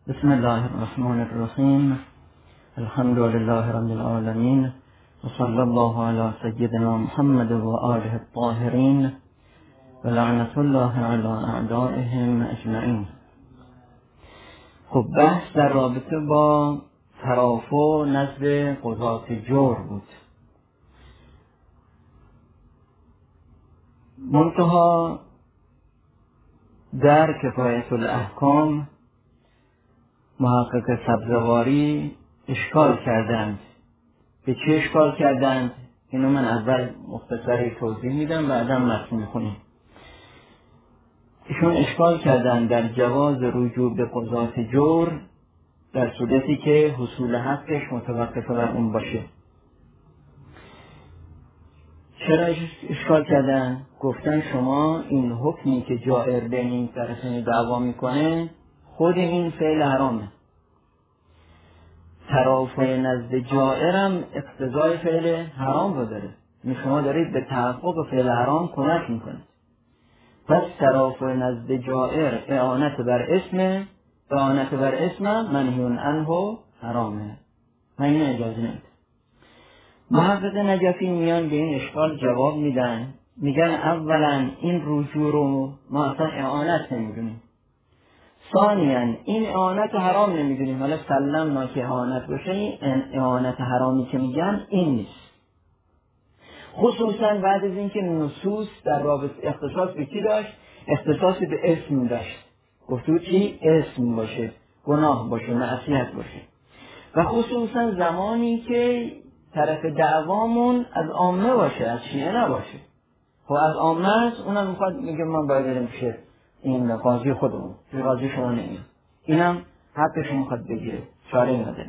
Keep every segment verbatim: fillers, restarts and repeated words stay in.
بسم الله الرحمن الرحیم. الحمد لله رب العالمین و صلی الله علی سیدنا محمد و آله الطاهرین و لعنت الله علی اعدائهم اجمعین. خب بحث در رابطه با ترافع نزد قضات جور بود. منتها در کفایت الاحکام محقق سبزواری اشکال کردند. به چه اشکال کردند؟ اینو من اول مختصری توضیح میدم بعدا متن میخونیم. ایشون اشکال کردند در جواز رجوع به قضات جور در صورتی که حصول حقش متوقف بر اون باشه. چرا اشکال کردن؟ گفتن شما این حکمی که جائر بین این طرفین دعوا میکنه خود این فعل حرامه. ترافع نزد جائرم اقتضای فعل حرام رو داره. شما دارید به تحقق فعل حرام کمک میکنید. پس ترافع نزد جائر اعانت بر اسم، اعانت بر اسم منهی عنه حرامه. من این اجازه نمیدم. محقق نجفی میان به این اشکال جواب میدن، میگن اولا این رجوع رو ما اصلا اعانت نمیدونیم. ثانیاً این اعانت حرام نمیدونیم. حالا سلمنا که اعانت باشه، این اعانت حرامی که میگن این نیست. خصوصاً بعد از اینکه نصوص در رابطه اختصاص به کی داشت؟ اختصاص به اسم داشت. گفتو چی؟ اسم باشه، گناه باشه، معصیت باشه. و خصوصاً زمانی که طرف دعوامون از عامه باشه، از شیعه نباشه. خب از عامه است، اونم میخواد میگه من باید بریم پیش این قاضی خودمون، این قاضی شما نمید، اینم حقش میخواد بگیره، چاره نداره.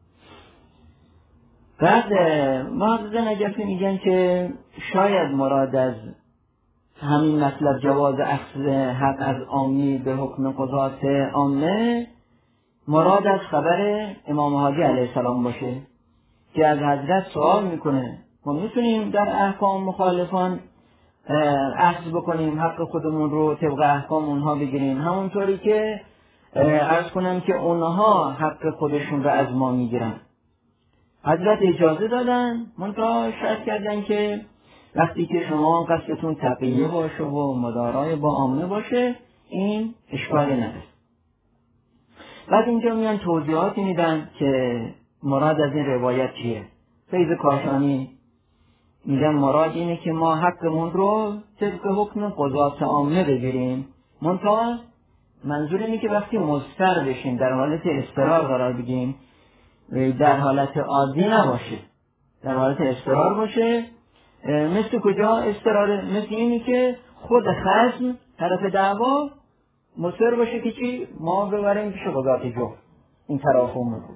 بعد محقق نجفی میگن که شاید مراد از همین مطلب جواز اخذ حق از عامی به حکم قضات عامه مراد از خبر امام هادی علیه السلام باشه که از حضرت سوال میکنه ما میتونیم در احکام مخالفان اخذ بکنیم، حق خودمون رو طبق احکام اونها بگیریم، همونطوری که عرض کنم که اونها حق خودشون رو از ما میگیرن. حضرت اجازه دادن، منتها شرط کردن که وقتی که شما قصدتون تقیه باشه و مدارای با عامه باشه این اشکالی نداره. بعد اینجا میان توضیحاتی میدن که مراد از این روایت چیه. فیض کاشانی میگن مراد اینه که ما حقمون رو طبق حکم قضات عامه بگیریم، منتها منظور اینه که وقتی مضطر بشیم در حالت اضطرار قرار بگیم، در حالت عادی نباشه، در حالت اضطرار باشه. مثل کجا اضطراره؟ مثل اینی که خود خصم طرف دعوا مصر باشه که چی؟ ما ببریم پیش قضات جور. این ترافعمون بود.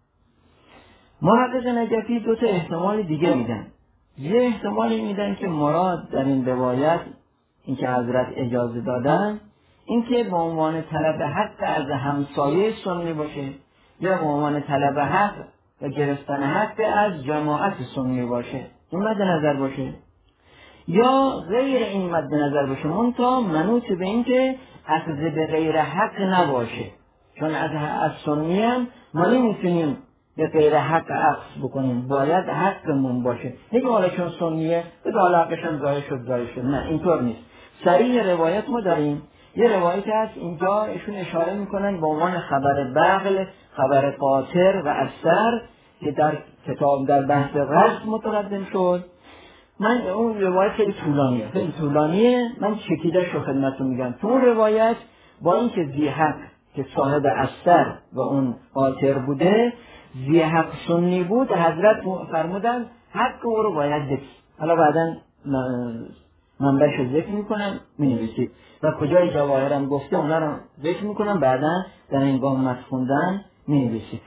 محقق نجفی دو تا احتمال دیگه میدن. یه احتمالی میدن که مراد در این روایت این که حضرت اجازه دادن این که به عنوان طلب حق از همسایه سنی باشه یا به عنوان طلب حق و گرفتن حق از جماعت سنی باشه، این مد نظر باشه، یا غیر این مد نظر باشه منتها منوط به این که اخذ به غیر حق نباشه. چون از, از سنی هم ما نمیتونیم به غیر حق اخذ بکنیم، باید حقمون باشه. نگه حالا چون سنیه به حالا حقش هم ظاهر شد ظاهر شد، نه اینطور نیست. صریح روایت ما داریم. یه روایت هست اینجا ایشون اشاره میکنن به عنوان خبر بغل، خبر قاطر و اثر که در کتاب در بحث غصب متقدم شد. من اون روایت خیلی طولانیه خیلی طولانیه من چکیدش رو خدمتتون میگم. تو اون روایت با اینکه ذی حق که صاحب اثر و اون قاطر بوده ذی حق سنی بود، حضرت فرمودن حق او رو باید بگید. حالا بعدا منبعش رو ذکر میکنم مینویسید و کجای جواهرم گفته اونا رو ذکر میکنم، بعدا در این گام متخوندن مینویسید.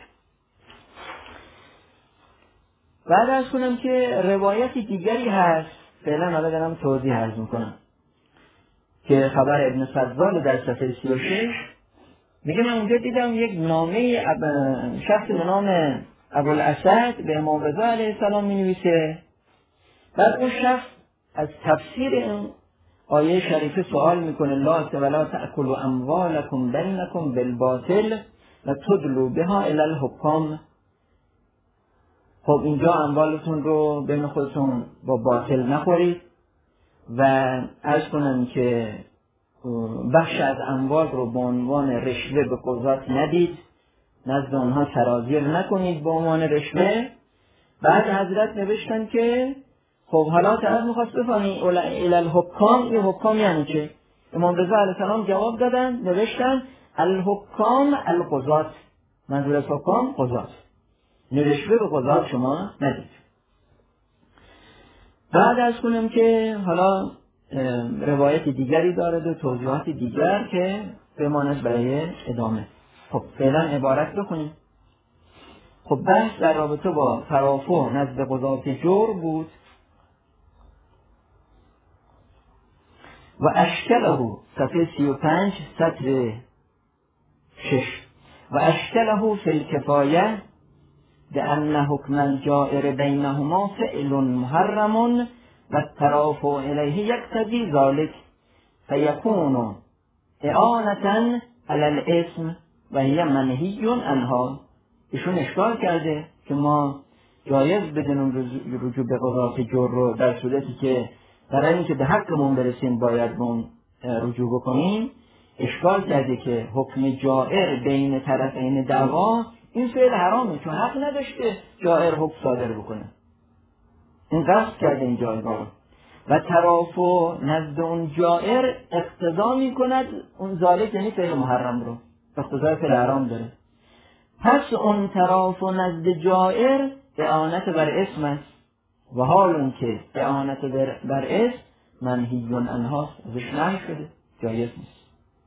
بعد از کنم که روایتی دیگری هست، فعلا حالا دارم توضیح عرض میکنم، که خبر ابن فضال در صفحه سی و شش میگه من اونجا دیدم یک نامه شخص به نام ابوالاسد به امام رضا علیه السلام می نویسه. بعد اون شخص از تفسیر این آیه شریفه سوال میکنه لا ولا تأکلوا اموالکم بینکم بالباطل و تدلو بها الی الحکام. خب اینجا اموالتون رو بین خودتون با باطل نخورید و عرض کنم که بخش از اموال رو به عنوان رشوه به قضات ندید، نزد اونها سرازیر نکنید به عنوان رشوه. بعد حضرت نوشتن که خب حالا طرف میخواست بفهمی الی الحکام، این حکام یعنی چه؟ امام رضا علیه السلام جواب دادن، نوشتن الحکام القضات، منظور از حکام قضات، رشوه به قضات شما ندید. بعد از کنم که حالا روایت دیگری دارد و توضیحات دیگر که بماند برای ادامه. خب فعلا عبارت بخونیم. خب بحث در رابطه با ترافع نزد قضات جور بود. و اشکله صفحه سی و پنج سطر شش و اشکله فی الکفایه بأن حکم الجائر بینهما فعل محرم و الترافع الیه یقتضی ذلک فیکون اعانة علی الاسم و هی منهی عنها. ایشون اشکال کرده که ما جایز بدونیم رجوع به قضات جور رو در صورتی که برای اینکه به حقمون برسیم باید اون رجوع بکنیم. اشکال کرده که حکم جائر بین طرفین دعوا این فعل حرامه، چون حق نداشته جائر حکم صادر بکنه. این قصد کرده این جایگاه و ترافع نزد اون جائر اقتضا می کند اون ذالک، یعنی فعل محرم رو اقتضای فعل حرام داره. پس اون ترافع نزد جائر اعانت بر اسم است و حال اون که اعانت بر اسم منهی عنها، ازش نهی شده، جایز نیست.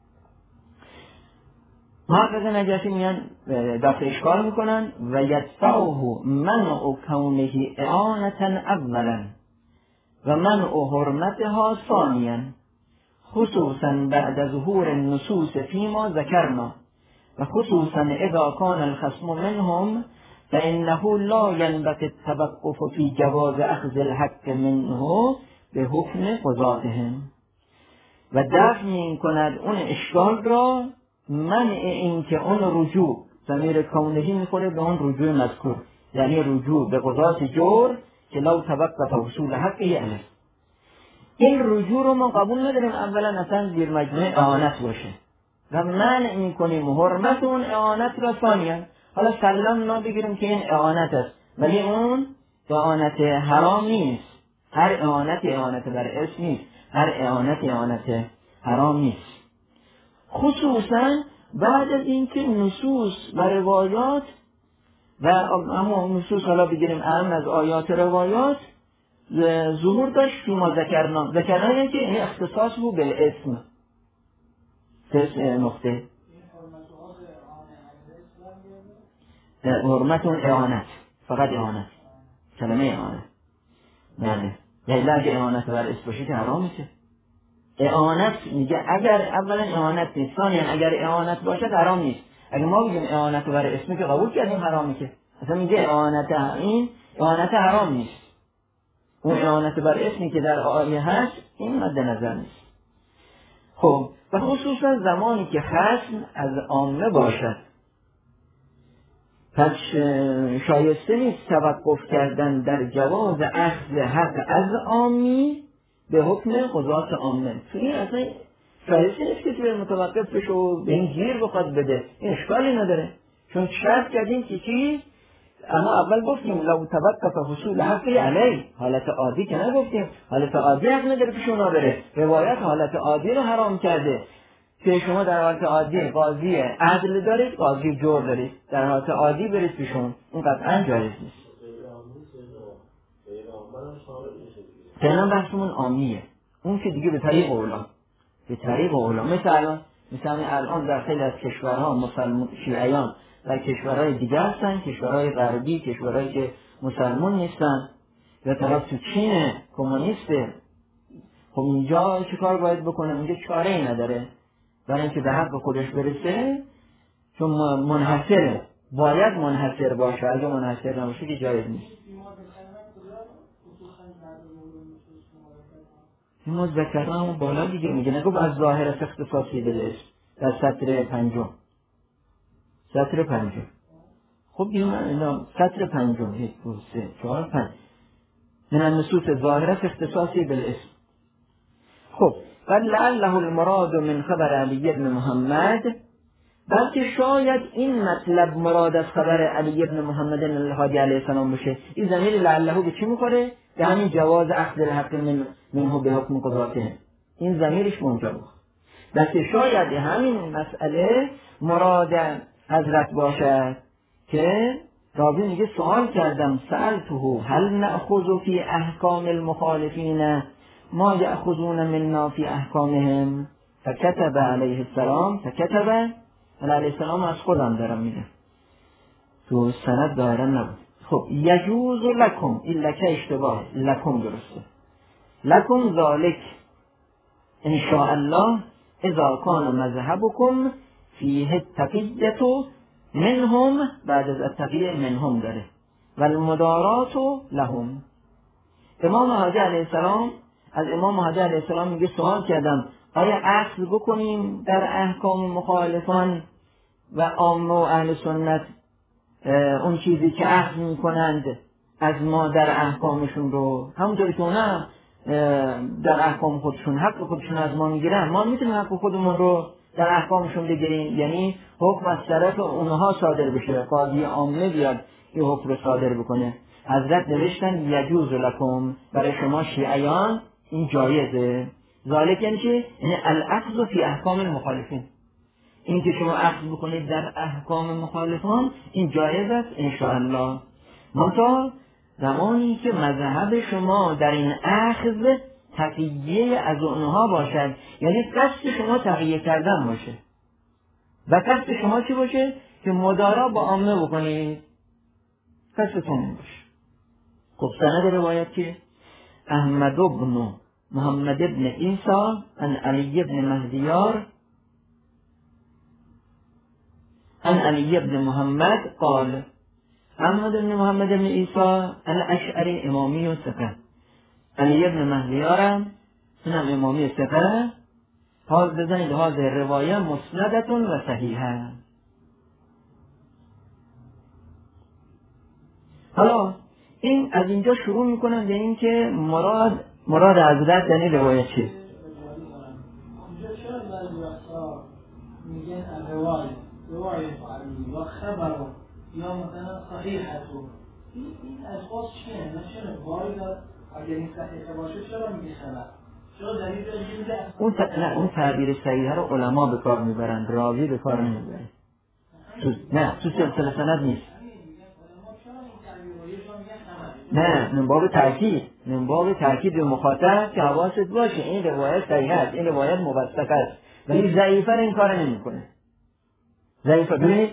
محقق نجاشی میان دفع اشکال میکنن و یدفعه منع کونه اعانتا اولا و منع حرمتها ثانیا خصوصا بعد ظهور النصوص فيما ذكرنا و خصوصا اذا كان الخصم منهم فانه لا ينبغي التوقف في جواز اخذ الحق منه به حکم قضاتهم. و دفع می کند اون اشکال را منع این که اون رجوع، ضمیر کونهی میخوره به اون رجوع مذکور، یعنی رجوع به قضات جور که لو توقف حصول حقی علیه. این رجوع رو ما قبول نداریم اولا اصلا زیر مجموعه اعانت باشه و منع میکنیم حرمت اون اعانت را ثانیا. حالا سلام نا بگیریم که این اعانت است ولی اون اعانت حرام نیست. هر اعانت اعانت بر اسم نیست، هر اعانت اعانت حرام نیست. خصوصا بعد از اینکه نصوص و روایات و اما نصوص حالا بگیریم اهم از آیات روایات ظهور داشت فیما ذکرنا. ذکرنا یعنی که این اختصاص بود به اسم تس نقطه حرمت اون اعانت، فقط اعانت، کلمه اعانت نه یعنی اگه اعانت بر اسم باشه که حرام میشه. اعانت میگه اگر اولا اعانت نیست، ثانیا اگر اعانت باشه حرام نیست. اگر ما بگیم اعانت بر اسم که قبول کردیم حرامی، که اصلا میگه اعانت، این اعانت حرام نیست. اون اعانت بر اسمی که در آیه هست این مد نظر نیست. خب و خصوصا زمانی که خصم از عامه باشد، پس شایسته نیست توقف کردن در جواز اخذ حق از عامی به حکم قضات عامه. تو این اصلا شایسته نیست که توی متوقف بشه و به این گیر بخواد بده، این اشکالی نداره، چون شرط کردیم که چی؟ اما اول گفتیم لو توقف حصول حقی علی، حالت عادی که نگفتیم، حالت عادی حق نداره پیش اونا بره. روایت حالت عادی رو حرام کرده که شما در حالت عادی قاضی عدل دارید، قاضی جور دارید، در حالت عادی برید پیشون، این قطعا جایز نیست. فعلا بحثمون عامیه، اون که دیگه به طریق اولا، به طریق اولا مثل الان مثل الان در خیلی از کشورها مسلمان شیعیان در کشورهای دیگه هستن، کشورهای غربی، کشورهایی که مسلمان نیستن، یا طرف تو چین کمونیسته. خب اینجا چه کار باید بکنه؟ اینجا چاره ای نداره برای اینکه به حق خودش برسه، چون منحصره، باید منحصر باشه، اگه منحصر نباشه که جایز نیست. این مذکرها همون بالا دیگه میگه، نگو از ظاهر اختصاصی بلش در سطر پنجم، سطر پنجم. خب این اینا سطر پنجم، یک دو سه چهار پنج من النصوص ظاهره اختصاصی بالاسم. خب قد لعله المراد من خبر علی بن محمد، بلکه شاید این مطلب مراد از خبر علی بن محمد الهادی علیه السلام باشه. این ضمیر لعله به چی میخوره؟ به همین جواز اخذ الحق من منه به حکم قضاته. این ضمیرش اونجا بود. بلکه شاید همین مسئله مراد حضرت باشد که راوی میگه سوال کردم سألته هل نأخذ فی احکام المخالفین ما یأخذون منا فی احکامهم فکتب علیه السلام فکتب علیه السلام از خودم دارم میگم تو سند داره نبود. خب یجوز لکم، این لکه اشتباه، لکم درسته. لکم ذالک ان شاء الله اذا کان مذهبکم فیه التقیة منهم، بعد از التقیة منهم داره و المدارات لهم. امام هادی علیه السلام از امام هادی علیه السلام میگه سوال کردم آیا اخذ بکنیم در احکام مخالفان و عامه و اهل سنت اون چیزی که اخذ میکنند از ما در احکامشون رو، همونطوری که اونا در احکام خودشون حق خودشون از ما میگیرن، ما میتونیم حق خودمون رو در احکامشون بگیریم، یعنی حکم از طرف اونها صادر بشه، قاضی عامه بیاد این حکم رو صادر بکنه. حضرت نوشتن یجوز لکم، برای شما شیعیان این جایزه. ذالک یعنی چه؟ یعنی الاخذ فی احکام المخالفین، این که شما اخذ بکنید در احکام مخالفان این جایز است انشاءالله، منتها زمانی که مذهب شما در این اخذ تقیه از اونها باشد، یعنی قصد شما تقیه کردن باشه و قصد شما چی باشه؟ که مدارا با عامه بکنید، قصدتون این باشه. خب سند روایت که احمد بن محمد بن عیسی عن علی بن مهدیار عن علی بن محمد قال، احمد بن محمد بن عیسی الاشعری امامی و ثقه، علی بن مهدیارم اینم امامی ثقه، حال بزنید هذه روایه مسندتون و صحیحه. حالا این از اینجا شروع میکنم به این که مراد مراد حضرت یعنی روایت چیه؟ اینجا چرا بعضی وقتا میگن روایت روایت علی یا خبر یا مثلا صحیحتو، این این اشخاص چیه؟ نه چرا وارد اگر این صحیحه باشه چرا میگه خبر؟ چرا دلیل داره میگه اون ت... نه اون تعبیر صحیحه رو علما به کار میبرن، راوی به کار نمیبره. تو... نه تو سلسله سند نیست. نه من باب تاکید، من باب تاکید به مخاطب که حواست باشه این روایت صحیح است، این روایت موثق است، ولی ضعیفه این کار نمیکنه. ضعیفه ببینید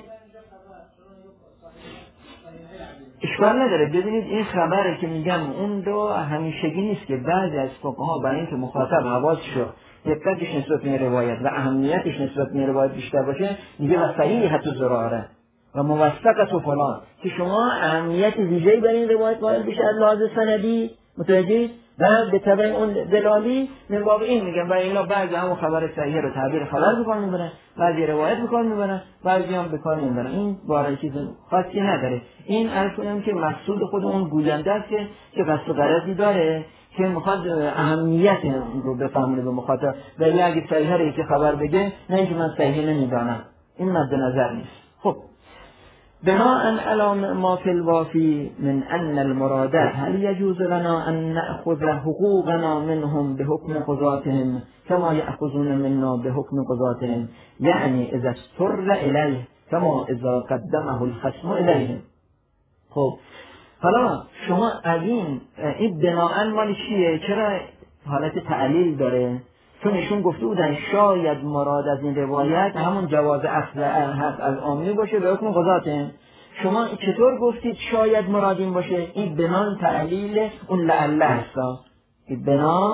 اشکال نداره. ببینید این خبره که میگم اون رو همیشگی نیست که بعضی از فقها برای اینکه مخاطب حواسشو دقتش نسبت به روایت و اهمیتش نسبت به روایت بیشتر باشه میگه و صحیحه تو زراره و موثقه و فلان، که شما اهمیت ویژه‌ای برای این روایت قائل بشه از لحاظ سندی، متوجه؟ و به تبع اون دلالی من باب این میگم برای اینا بعضی همون خبر صحیح رو تعبیر خبر بکار میبرن، بعضی روایت بکار میبرن، بعضی هم بکار نمیبرن. این باره چیز خاصی نداره. این عرض کنم که مقصود خود اون گوینده است که که قصد و غرضی داره که میخواد اهمیت رو بفهمونه به مخاطب، ولی اگه صحیح رو که خبر بگه نه اینکه من صحیح نمیدانم، این مد نظر نیست. خب بناء على ما في الوافي من أن المراد هل يجوز لنا أن نأخذ حقوقنا منهم بحكم قضاتهم كما يأخذون منا بحكم قضاتهم، يعني إذا استر إليه كما إذا قدمه الخصم إليهم. خب حالا شما از این این بناء مال چیه؟ چرا حالت تعلیل داره؟ چون ایشون گفته بودن شاید مراد از این روایت همون جواز اصل هست از عامی باشه به حکم قضاتهم. شما چطور گفتید شاید مراد این باشه؟ این بنا تعلیل اون لعله هستا، این بنا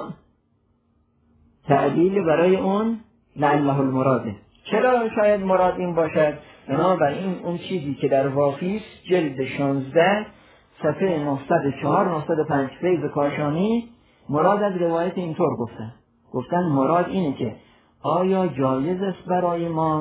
تعلیل برای اون لعله المراده. چرا شاید مراد این باشد؟ بنابراین اون چیزی که در وافی جلد شانزده صفحه نهصد و چهار نهصد و پنج فیض کاشانی مراد از روایت اینطور گفتن. گفتن مراد اینه که آیا جایز است برای ما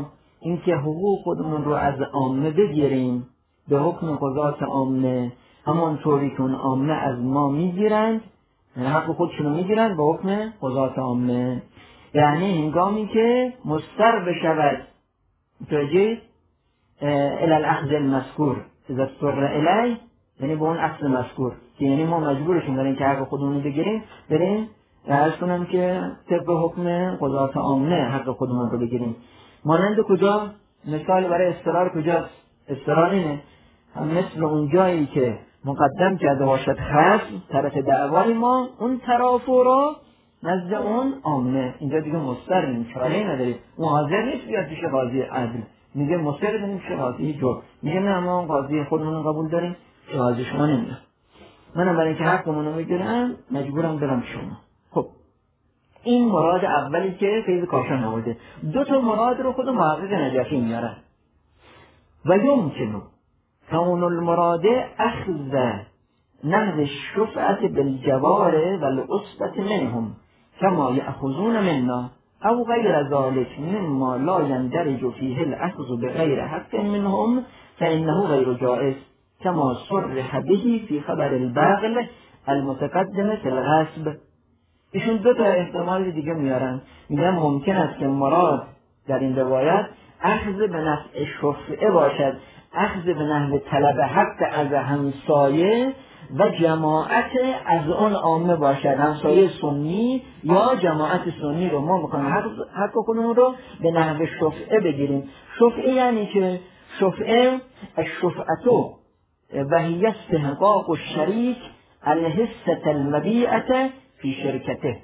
اینکه حقوق خودمون رو از عامه بگیریم به حکم قضات عامه، همانطوری که اون عامه از ما میگیرند، یعنی حق خودشون رو میگیرند به حکم قضات عامه. یعنی هنگامی که مضطر بشود متوجه الی الاخذ المذکور اذا اضطر الیه، یعنی به اون اصل مذکور که یعنی ما مجبورشیم بریم که حق خودمون رو بگیریم، بریم عرض کنم که طبق حکم قضات عامه حق خودمون رو بگیریم. مانند کجا؟ مثال برای اضطرار کجاست؟ اضطرار اینه هم مثل اون جایی که مقدم کرده باشد خصم طرف دعوای ما، اون طرف رو نزد اون عامه، اینجا دیگه مضطر نیم، چاره نداریم، اون حاضر نیست بیاد پیش قاضی عدل، میگه مضطر کنیم پیش قاضی جور، میگه نه ما قاضی خودمون قبول داریم، قاضی شما نمیده، منم برای اینکه حقمون رو میگیرم مجبورم برم شما. خب این مراد اولی که فیض کاشان آورده. دو تا مراد رو خود محقق نجفی میاره. و یمکنو کون المراد اخذ نهض الشفعة بالجوار والعصبة منهم كما يأخذون منا او غير ذلك مما لا يندرج فيه الأخذ بغير حق منهم فإنه غير جائز كما صرح به في خبر البغل المتقدم في الغصب. ایشون دو تا احتمال دیگه میارن، میگن ممکن است که مراد در این روایت اخذ به نفع شفعه باشد، اخذ به نحو طلب حق از همسایه و جماعت از اون عامه باشد، همسایه سنی یا جماعت سنی رو ما میخوایم حق, حق خودمون رو به نحو شفعه بگیریم. شفعه یعنی که شفعه الشفعتو و هی استحقاق الشریک الحصة المبیعة فی شرکته.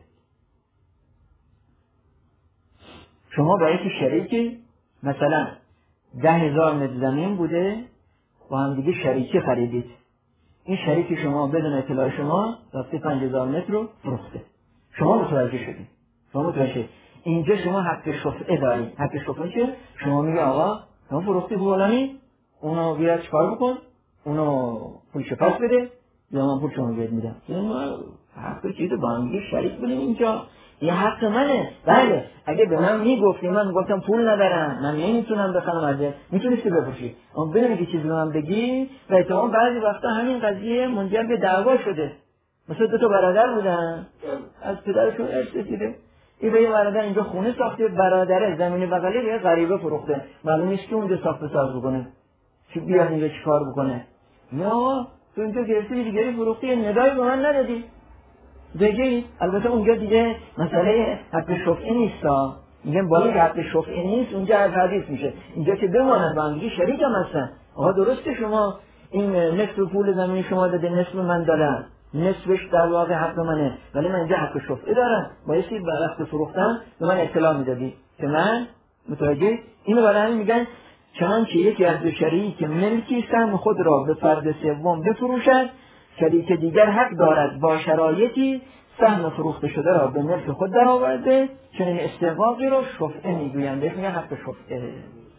شما برای که شریکی مثلا ده هزار متر زمین بوده و هم دیگه شریکی خریدید، این شریکی شما بدون اطلاع شما رفته پنج هزار متر رو فروخته، شما متوجه شدید، شما متوجه شدید. اینجا شما حق شفعه دارید. حق شفعه چه؟ شما میگه آقا شما فروختی فلانی، اونو بیا چیکار بکن، اونو پولش پس بده یا من پول شما بهت میدم. ما حق چیزو با هم دیگه شریک بودیم، اینجا یه حق منه. بله اگه به من میگفتی من میگفتم پول ندارم من نمیتونم بخرم ازت، میتونستی بفروشی، اما بدون که چیزی به من بگی و اتفاقا بعضی وقتا همین قضیه منجر به دعوا شده. مثلا دو تا برادر بودن از پدرشون ارث رسیده، این به یه برادر اینجا خونه ساخته، برادره زمین بغلی به غریبه فروخته، معلوم نیست که اونجا ساخت ساز بکنه، چی بیاد اینجا چیکار بکنه. یا تو اینجا گرفتی دیگری فروختی، ندایی به من ندادی دیگه. البته اونجا دیگه مسئله حق شفعه نیستا، میگن باید حق شفعه نیست، اونجا از حدیث میشه، اینجا که بماند با هم دیگه شریک هم هستن. آقا درسته شما این نصف پول زمین شما داده، نصف من دارم، نصفش در واقع حق منه، ولی من اینجا حق شفعه دارم، بایستی وقت فروختن به من اطلاع میدادی که من متوجه. اینو برای همین میگن چنانچه یکی از دو شریک ملکی سهم خود را به فرد سوم بفروشد، شریک دیگر حق دارد با شرایطی سهم فروخته شده را به ملک خود درآورده، چنین استحقاقی را شفعه میگویند، بهش میگن حق شفعه.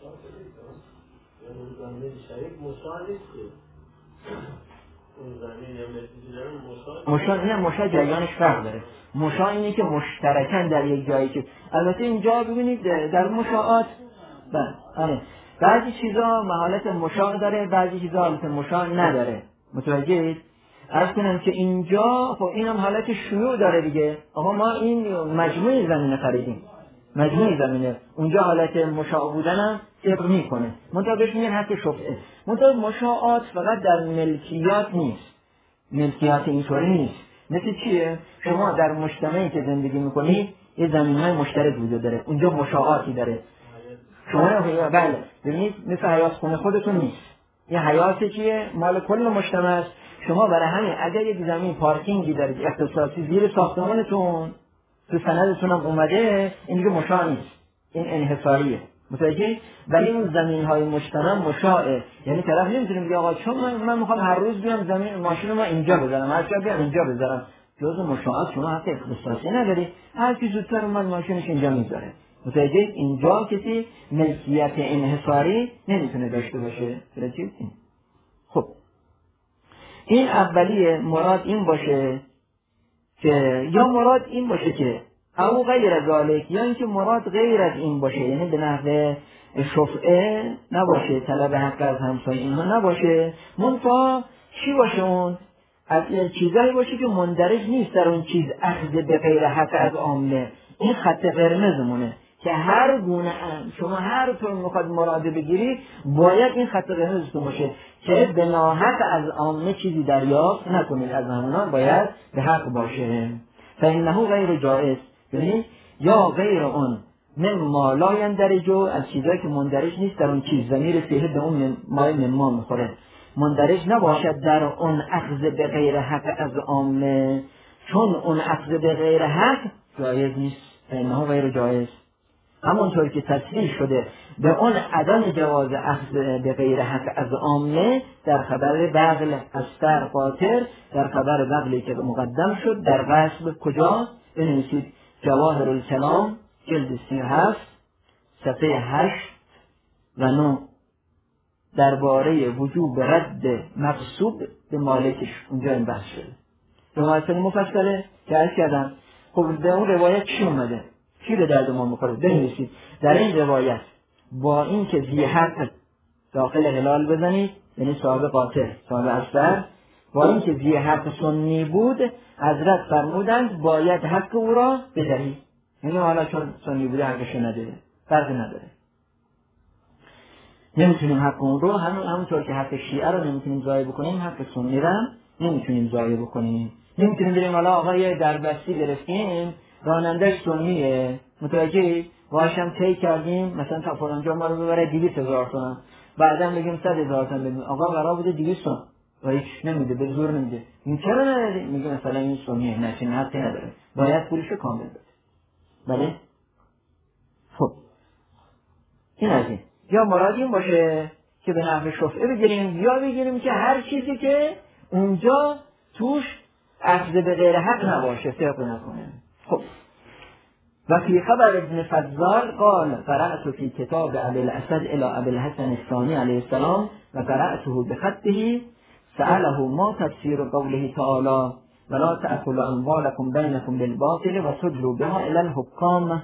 مشا نه مشا جریانش فرق داره. مشا اینه که مشترکاً در یک جایی، که البته اینجا ببینید در مشاعات بله بعضی چیزا محالت مشاع داره، بعضی چیزا حالت مشاع نداره، متوجهید؟ عرض کنم که اینجا خب اینم حالت شیوع داره دیگه، آقا ما این مجموعی زمینه خریدیم، مجموعی زمینه، اونجا حالت مشاع بودنم طبق میکنه، منتها بهش میگن حق شفعه. منتها مشاعات فقط در ملکیات نیست، ملکیات اینطوری نیست. مثل چیه؟ شما در مجتمعی که زندگی میکنید یه زمینه مشترک وجود داره، اونجا مشاعاتی داره. شما بله ببینید مثل حیات خونه خودتون نیست، یه حیات چیه؟ مال کل مجتمع است. شما برای همین اگر یک زمین پارکینگی دارید اختصاصی زیر ساختمانتون تو سندتون هم اومده، این دیگه مشاع نیست، این انحصاریه، متوجه؟ ولی اون زمین های مجتمع مشاعه، یعنی طرف نمیتونه بگه آقا چون من, من میخوام هر روز بیام زمین ماشین ما اینجا بذارم، هر شب بیام اینجا بذارم، جزء مشاعات شما حق اختصاصی نداری، هر کی زودتر اومد ماشینش اینجا میذاره، متوجه؟ اینجا کسی ملکیت انحصاری نمیتونه داشته باشه. متوجه؟ خب این اولیه مراد این باشه که یا مراد این باشه که او غیر ذالک، یا اینکه مراد غیر از این باشه، یعنی به نحو شفعه نباشه، طلب حق از همسایه اینها نباشه، منتها چی باشه؟ اون از چیزایی باشه که مندرج نیست در اون چیز اخذ به غیر حق از عامه. این خط قرمزمونه که هر گونه ام شما هر طور میخواد مراده بگیری باید این خط قرمزتون باشه که به ناحق از عامه چیزی دریافت نکنید، از همونا باید به حق باشه. فإنه غیر جائز، یعنی یا غیر اون مما لا یندرج، از چیزایی که مندرج نیست در اون چیز، ضمیر فیه به اون مای مما میخوره، مندرج نباشد در اون اخذ به غیر حق از عامه، چون اون اخذ به غیر حق جایز نیست. فإنه غیر جایز، همونطور که تصریح شده به اون عدم جواز اخذ به غیر حق از عامه در خبر بغل از سر قاطر، در خبر بغلی که مقدم شد در غصب. کجا؟ بنویسید جواهر الکلام جلد سی و هفت صفحه هشت و نه درباره وجوب رد مغصوب به مالکش، اونجا این بحث شده. روایت مفصله که عرض کردم. خب به اون روایت چی اومده؟ چی به درد ما میخوره؟ بنویسید در این روایت با این که ذی حق داخل هلال بزنید، یعنی صاحب قاطع صاحب اصغر، با این که ذی حق سنی بود، حضرت فرمودند باید حق او را بدهید. یعنی حالا چون سنی بوده حقش نداره، فرقی نداره. نمیتونیم حق اون رو همون همونطور که حق شیعه رو نمیتونیم ضایع بکنیم، حق سنی رو نمیتونیم ضایع بکنیم. نمیتونیم بریم حالا آقا یه دربستی گرفتیم رانندش سنیه، متوجه واشم طی کردیم مثلا تا فلانجا ما رو ببره دویست هزار تومان، بعدا بگیم صد هزار تومان بدیم، آقا قرار بوده دویست تومان و هیچ نمیده، به زور نمیده. این چرا نداری؟ میگه مثلا این سنیه، نه چنین حقی نداره، باید پولشو کامل بده. بله؟ خب این از این. یا مراد این باشه که به نحو شفعه بگیریم، یا بگیریم که هر چیزی که اونجا توش اخذ به غیر حق نباشه فقه نکنه. خب و فی خبر ابن فضال قال قرأت فی کتاب ابی الاسد الی ابی الحسن الثانی علیه السلام و قرأته بخطه سأله ما تفسیر قوله تعالی ولا تأكلوا اموالکم بینکم بالباطل و تدلوا بها الی الحکام،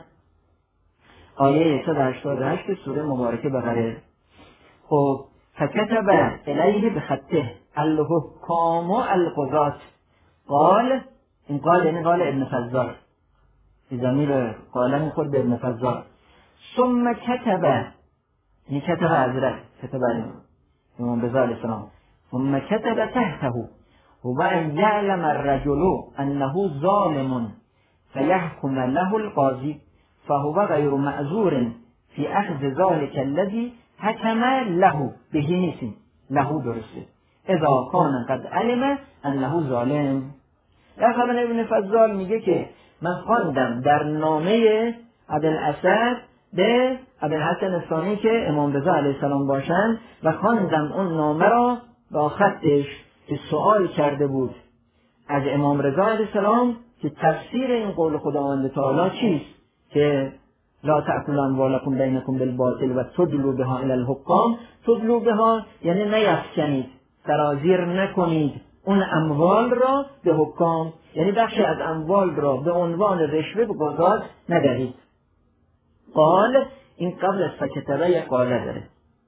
آیه صد و هشتاد و هشت سوره مبارکه بقره. خب فکتب الیه بخطه الحکام القضات، قال این قال یعنی قال ابن فضال، ضمیر قال میخورد به ابن فضال. ثم کتب، این کتب حضرت کتب امام رضا علیه السلام، ثم کتب تحته و ان یعلم الرجل انه ظالم فیحکم له القاضی فهو غیر معذور فی اخذ ذلك الذی حکم له بهی نیست، له درسته اذا کان قد علم انه ظالم. در خبر ابن فضال میگه که من خواندم در نامه ابوالاسد به ابوالحسن الثانی که امام رضا علیه السلام باشند و خواندم اون نامه را با خطش که سؤال کرده بود از امام رضا علیه السلام که تفسیر این قول خداوند تعالی چیست که لا تأكلوا اموالکم بینکم بالباطل و تدلوا بها الی الحکام. تدلوا بها یعنی نیفکنید، سرازیر نکنید اون اموال را به حکام، یعنی بخشی از اموال را به عنوان رشوه به قضات ندهید. قال این قبل از فکتبه یک قاله داره،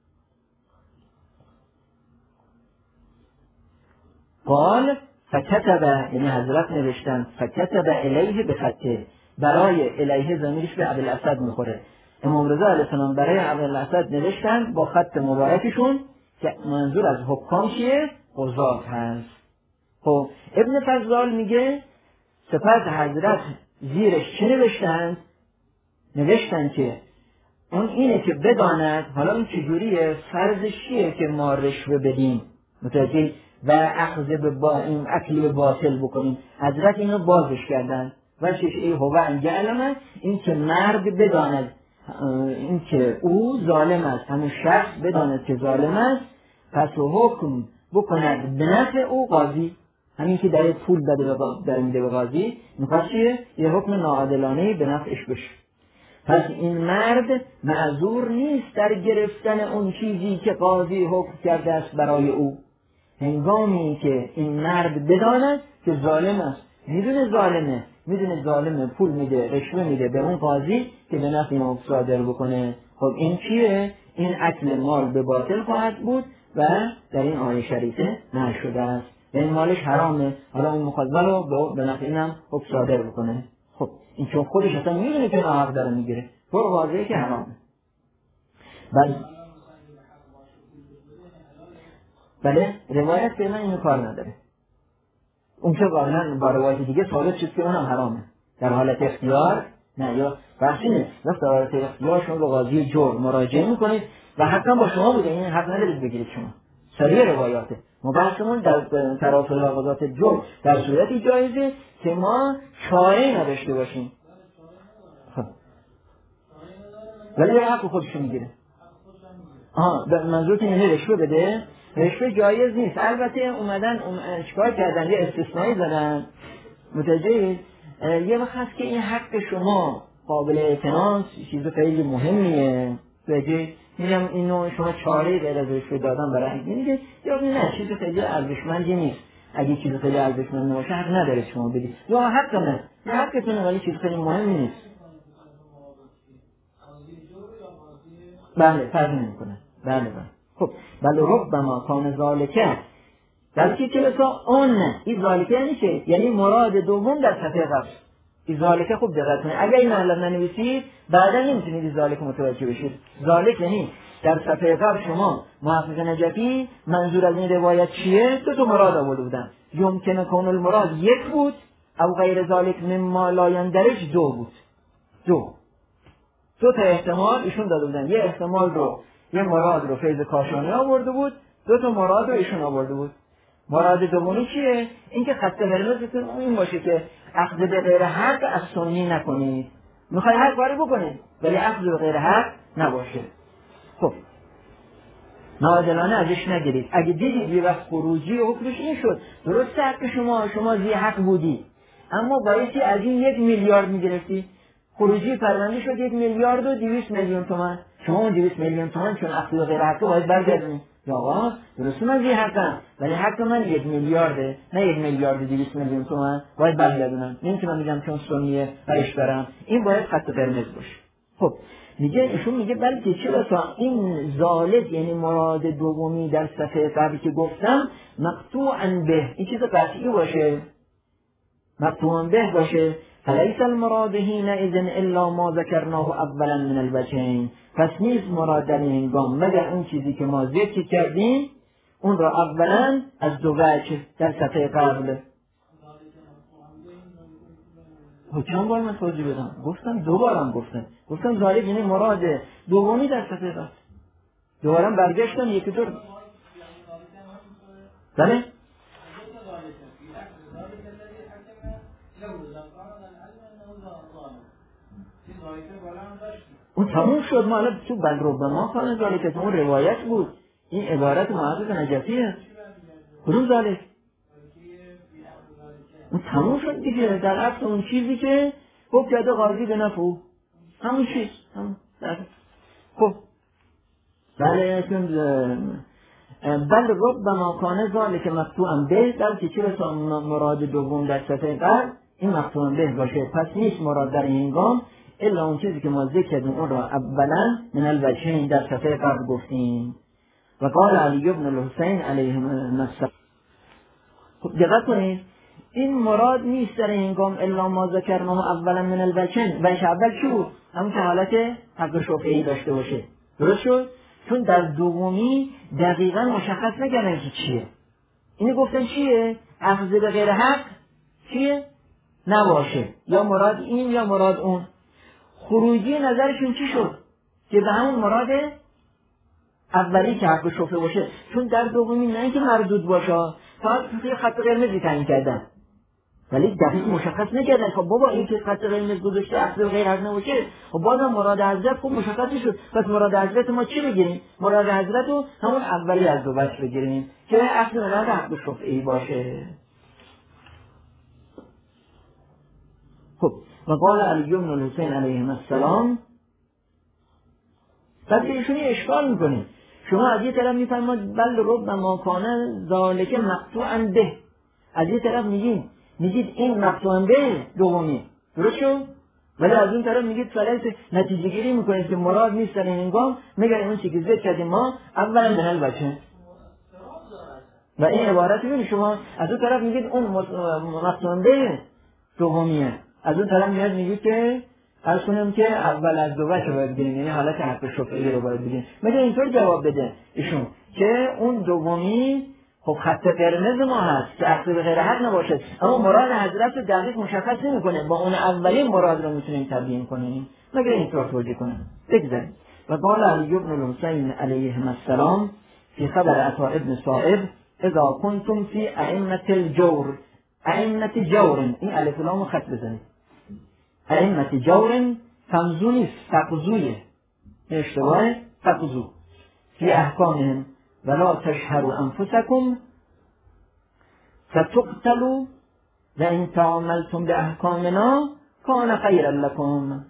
قال فکتبه یعنی حضرت نوشتن، فکتبه الیه به خطه، برای الیه ضمیرش به ابوالاسد میخوره، امام رضا علیه السلام برای ابوالاسد نوشتن با خط مبارکشون که منظور از حکام چیه؟ قضات هست. خب ابن فضال میگه سپس حضرت زیرش چه نوشتند؟ نوشتن که اون اینه که بداند، حالا اون چجوریه؟ فرضش چیه که ما رشوه بدیم متوجه و اخذ به با این اکل به باطل بکنیم. حضرت اینو بازش کردن و چش ای هو انجا علمه، این که مرد بداند این که او ظالم است، همون شخص بداند که ظالم است، پس حکم بکند به نفع او قاضی، همین که در پول بده در میده به قاضی میخواد چیه؟ یه حکم ناعادلانه به نفعش بشه. پس این مرد معذور نیست در گرفتن اون چیزی که قاضی حکم کرده است برای او، هنگامی که این مرد بداند که ظالم است، میدونه ظالمه، میدونه ظالمه، پول میده، رشوه میده به اون قاضی که به نفع او صادر بکنه، خب این چیه؟ این اکل مال به باطل خواهد بود و در این آیه شریفه نشده است. این مالش حرامه، حالا اون مخاطب رو به نفع اینم حکم صادر بکنه. خب این چون خودش اصلا میدونه که حق داره میگیره، طور واضحه که حرامه. بله بله روایت فعلا اینو کار نداره. اون که قابلا با روایت دیگه ثابت شد که اونم حرامه. در حالت اختیار نه، یا بحثی نیست. وقت در حالت اختیار شما به قاضی جرم مراجعه میکنید و حقا با شما بوده، این حق ندارید بگیرید شما. سریع روایاته. ما بحثمون در طرف ملاحظات جرم در صورتی جایزه که ما چاره‌ای نداشته باشیم. خب ولی حق خودشو میگیره. آها منظورت اینه رشوه بده؟ رشوه جایز نیست. البته اومدن چیکار کردن؟ یه استثنایی زدن. متوجه یه وقت هست که این حق شما قابل اعتناس چیز خیلی مهمیه. متوجه میگم اینو شما چاره غیر از رشوه دادن برای میگه یا نه چیز خیلی ارزشمندی نیست. اگه چیز خیلی ارزشمند نباشه حق ندارید شما بدید. یا حق نه. حقتونه ولی چیز خیلی مهمی نیست. بله فرق نمیکنه. بله بله. خب بله ربما کان ذالکه در که کلسا اون این ذالکه یعنی چه؟ یعنی مراد دوم در صفحه قبل. این ذالکه خوب دقت کنید. اگر این علم ننویسید بعدا نمیتونید این ذالکه متوجه بشید. ذالک یعنی در صفحه قبل شما محقق نجفی منظور از این روایت چیه؟ دو تا مراد آورده بودن. یمکن کون المراد یک بود او غیر ذالک مما لا یندرج دو بود. دو دو تا احتمال ایشون داده بودن. یه احتمال رو یه مراد رو فیض کاشانی آورده بود، دو تا مراد رو ایشون آورده بود. مراد دومی چیه؟ اینکه خط قرمزتون این باشه که اخذ به غیر حق از سنی نکنید. میخوای حق کاری بکنید ولی اخذ به غیر حق نباشه. خب ناعادلانه ازش نگیرید. اگه دیدید یه وقت خروجی حکمش این شد، درسته حق شما شما زی حق بودی اما بایستی از این یک میلیارد میگرفتی، خروجی پرونده شد یک میلیارد و دویست میلیون تومان، شما اون دویست میلیون تومان چون اخذ به غیر حق باید برگردونید. یا آقا درسته من زی حقم ولی حق من یک میلیارده نه یک میلیارد و دویست میلیون تومان، باید برگردونم. نمیتونم میگم چون سنیه برش برم. این باید خط قرمز باشه. خب میگه ایشون میگه بلکه چرا تا این ذالک یعنی مراد دومی در صفحه قبلی که گفتم مقطوعا به این چیز قطعی باشه، مقطوعا به باشه. فلیس المراد حینئذ الا ما ذکرناه اولا من الوجهین. پس نیست مراد در این هنگام مگر اون چیزی که ما ذکر کردیم اون را اولا از دو وجه در صفحه قبل. چند بار من توضیح بدم؟ گفتم دوبارم گفتم گفتم ذالک یعنی مراد دومی در صفحه قبل. دوبارم برگشتم یکی طور. بله؟ اون تموم شد. ما الان تو بل ربما کان ذالک اون روایت بود. این عبارت محقق نجفیه. کدوم ذالک؟ اون تموم شد دیگه. در اصل اون چیزی که حکم کرده قاضی به نفع همون چیز همون خب بله چون بل ربما کان ذالک مقطوعا به در که چرا مراد دوم در صفحه قبل این مقطوعا به باشه. پس نیست مراد در این هنگام الا اون چیزی که ما ذکر کردیم اون را اولا من الوجهین در صفحه قبل گفتیم. و قال علی بن الحسین علیهم السلام. خب دقت کنید این مراد نیست در این هنگام الا ما ذکرناه اولا من الوجهین. وجه اول چی بود؟ همون که حالت حق شفعی داشته باشه. درست شد؟ چون در دومی دقیقا مشخص نکردن که چیه. اینو گفتن چیه؟ اخذ به غیر حق چیه؟ نباشه. یا مراد این یا مراد اون. خروجی نظرشون چی شد؟ که به همون مراد اولی که حق شفعه باشه. چون در دومی نه اینکه مردود باشه، فقط توی خط قرمزی تعیین کردن ولی دقیق مشخص نکردن. خب بابا این که خط قرمز گذاشته اصل غیر حق نباشه، خب بازم مراد حضرت خوب مشخص شد. پس مراد حضرت ما چی بگیریم؟ مراد حضرت رو همون اولی از دو وجه بگیریم که اصل مراد حق شفعی باشه. خب و قال علی بن الحسین علیهم السلام. پس ایشون اشکال میکنه. شما از یه طرف میفرماد بل ربما کان ذالک مقطوعا به، از یه طرف میگین میگید این مقطوعا به دومی. درست شد؟ ولی از اون طرف میگید فلایت نتیجه گیری میکنید که مراد نیست در این هنگام، میگن اون چی که ذکر کردیم ما اولا من البچه و این عبارت ببینید شما از اون طرف میگید اون مقصود به دومیه، از اون طرف میاد میگید که عرض کنم که اول از دو وجه باید بگیریم، یعنی حالت حق شفعی رو باید بگیریم. میگه اینطور جواب بده ایشون که اون دومی خب خط قرمز ما هست که عقد به غیر حق نباشه، اما مراد حضرت رو دقیق مشخص نمیکنه، با اون اولین مراد رو میتونیم تبیین کنیم. مگه اینطور توجیه کنیم. بگذاریم. و قال علی بن الحسین علیه السلام فی خبر عطا ابن صائب اذا کنتم فی ائمة الجور، ائمة جور، این الف لام خط بزنید، ائمة جور فمزو نیست، فقزویه، اشتباه، فقزو فی احکامهم ولا تشهروا انفسکم فتقتلوا وان تعاملتم باحکامنا کان خیرا لکم.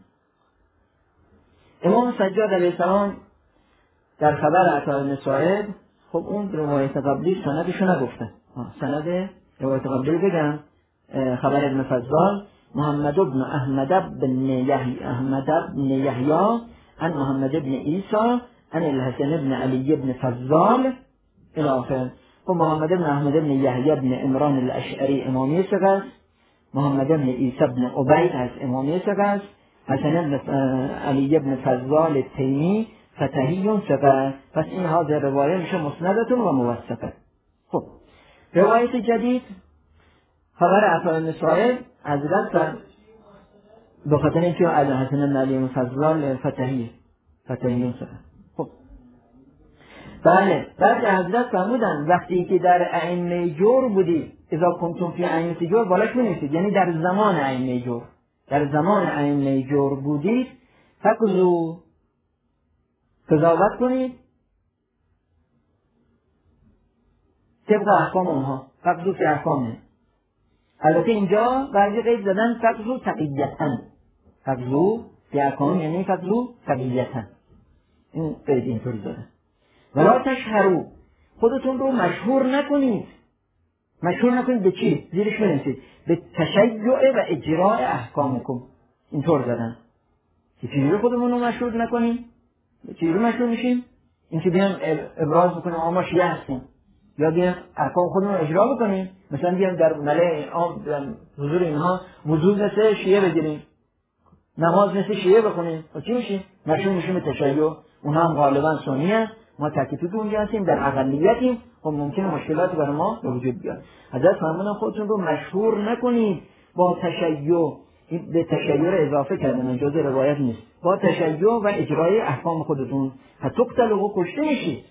امام سجاد علیه السلام در خبر عطا بن صائب، خب اون روایت قبلی سندشو نگفته، سند روایت قبلی بگم. خبر ابن فضال محمد بن احمد بن یحیی احمد بن یحیی عن محمد بن عیسی عن الحسن بن علی بن فضال الى آخر. و محمد بن احمد بن یحیی بن عمران الاشعری امامی ثقه، محمد بن عیسی بن عبید از امامی ثقه، حسن بن علی بن فضال تیمی فتحی ثقه. پس این هذه روایه میشه مسندتون و موثقه. خب روایت جدید خبر عطا بن صائب از رد به خاطر اینکه علی حسن بن علی بن فضال فتحی فتحی ثقه. خب بله، بعد حضرت فرمودن وقتی که در ائمه جور بودی، اذا کنتم فی ائمه جور بالاش بنویسید، یعنی در زمان ائمه جور، در زمان ائمه جور بودید، فقضوا قضاوت کنید طبق احکام اونها، فقضوا فی احکامه. البته اینجا بعضی قید زدن فقضوا تقییتا، فقضوا فی احکام یعنی فقضوا تقییتا، این قید اینطوری زدن. ولا تشهروا، خودتون رو مشهور نکنید. مشهور نکنید به چی؟ زیرش بنویسید به تشیع و اجراء احکامکم. اینطور زدن که چیزی رو خودمون رو مشهور نکنیم. چیزی رو مشهور میشیم؟ این که بیان ابراز بکنیم ما شیعه هستیم، یا بیان احکام خودمون رو اجرا بکنیم، مثلا بیان در ملأ عام حضور اینها وضو مثل شیعه بگیریم، نماز مثل شیعه بخونیم، و چی میشیم؟ مشهور میشیم به تشیع. اونها هم غالبا سنی هست، ما تکیتوت اونجا هستیم، در اقلیتیم، خب ممکنه مشکلاتی برای ما به وجود بیاد. حضرت فرمودن خودتون رو مشهور نکنید با تشیع. این به تشیع رو اضافه کردن، جزء روایت نیست. با تشیع و اجرای احکام خودتون تقتلوا و کشته میشید.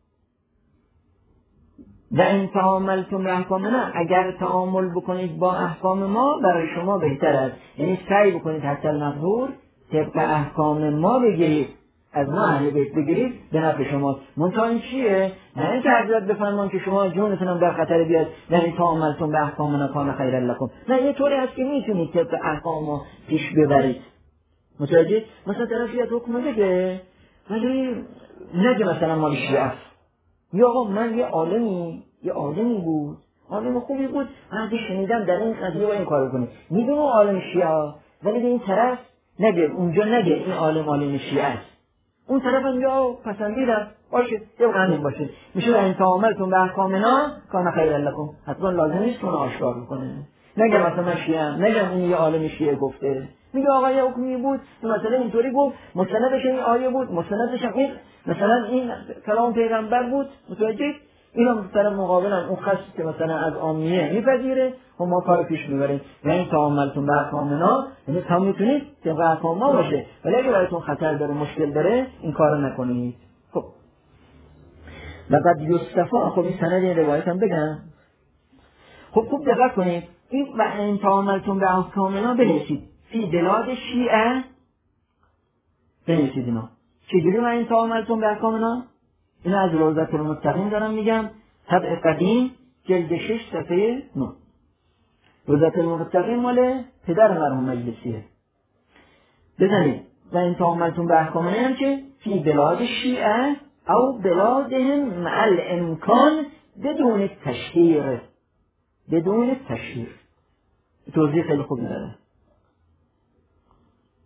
و این تعاملتم به احکامنا، اگر تعامل بکنید با احکام ما برای شما بهتر است، یعنی سعی بکنید حتی المقدور طبق احکام ما بگیرید، از ما اهل بیت بگیرید، به نفع شما. منتها این چیه؟ نه اینکه حضرت بفرمان که شما جونتون هم در خطر بیاد، یعنی تعاملتم به احکامنا کان خیرا لکم. نه، یه طوری هست که میتونید طبق احکام ما پیش ببرید. متوجه؟ مثلا طرفی از حکم بگه ولی نگه مثلا مال شیعه است، یا آقا من یه عالمی یه عالمی بود، عالم خوبی بود، من شنیدم در این قضیه با این کارو کنید، میدونه عالم شیعه، ولی به این طرف نگه، اونجا نگه این عالم عالم شیعه است، اون طرف هم یا پسندیدم باشه یا همین باشه. میشه این تعاملتون به احکامنا کان خیرا لکم، حتما لازم نیست که اون آشکار بکنه. نگه مثلا من شیعه ام، نگه این یه عالم شیعه گفته، میگه آقا یه حکمی بود مثلا اینطوری گفت، مستندش این آیه بود، مستندش هم این مثلا این کلام پیغمبر بود. متوجه؟ اینا طرف مقابلن اون خاصی که مثلا از عامیه میپذیره و ما کارو پیش میبریم. یعنی تعاملتون به احکامنا، یعنی تا میتونید طبق احکام ما باشه، ولی اگه براتون خطر داره، مشکل داره، این کارو نکنید. خب لقد یصطفی، خب این سند این روایت هم بگم. خب خوب دقت کنید، این و این تعاملتون به احکامنا بنویسید فی بلاد شیعه، بنویسید اینا. چجوری و این تعاملتون به احکامنا؟ این از روضة المتقین دارم میگم، طبع قدیم جلد شش صفحه نه. روضة المتقین مال پدر مرحوم مجلسیه. بزنید و این تعاملتون به احکامنا هم که فی بلاد شیعه او بلادهم مع الامکان بدون تشهیر، بدون تشهیر. توضیح خیلی خوبی داره.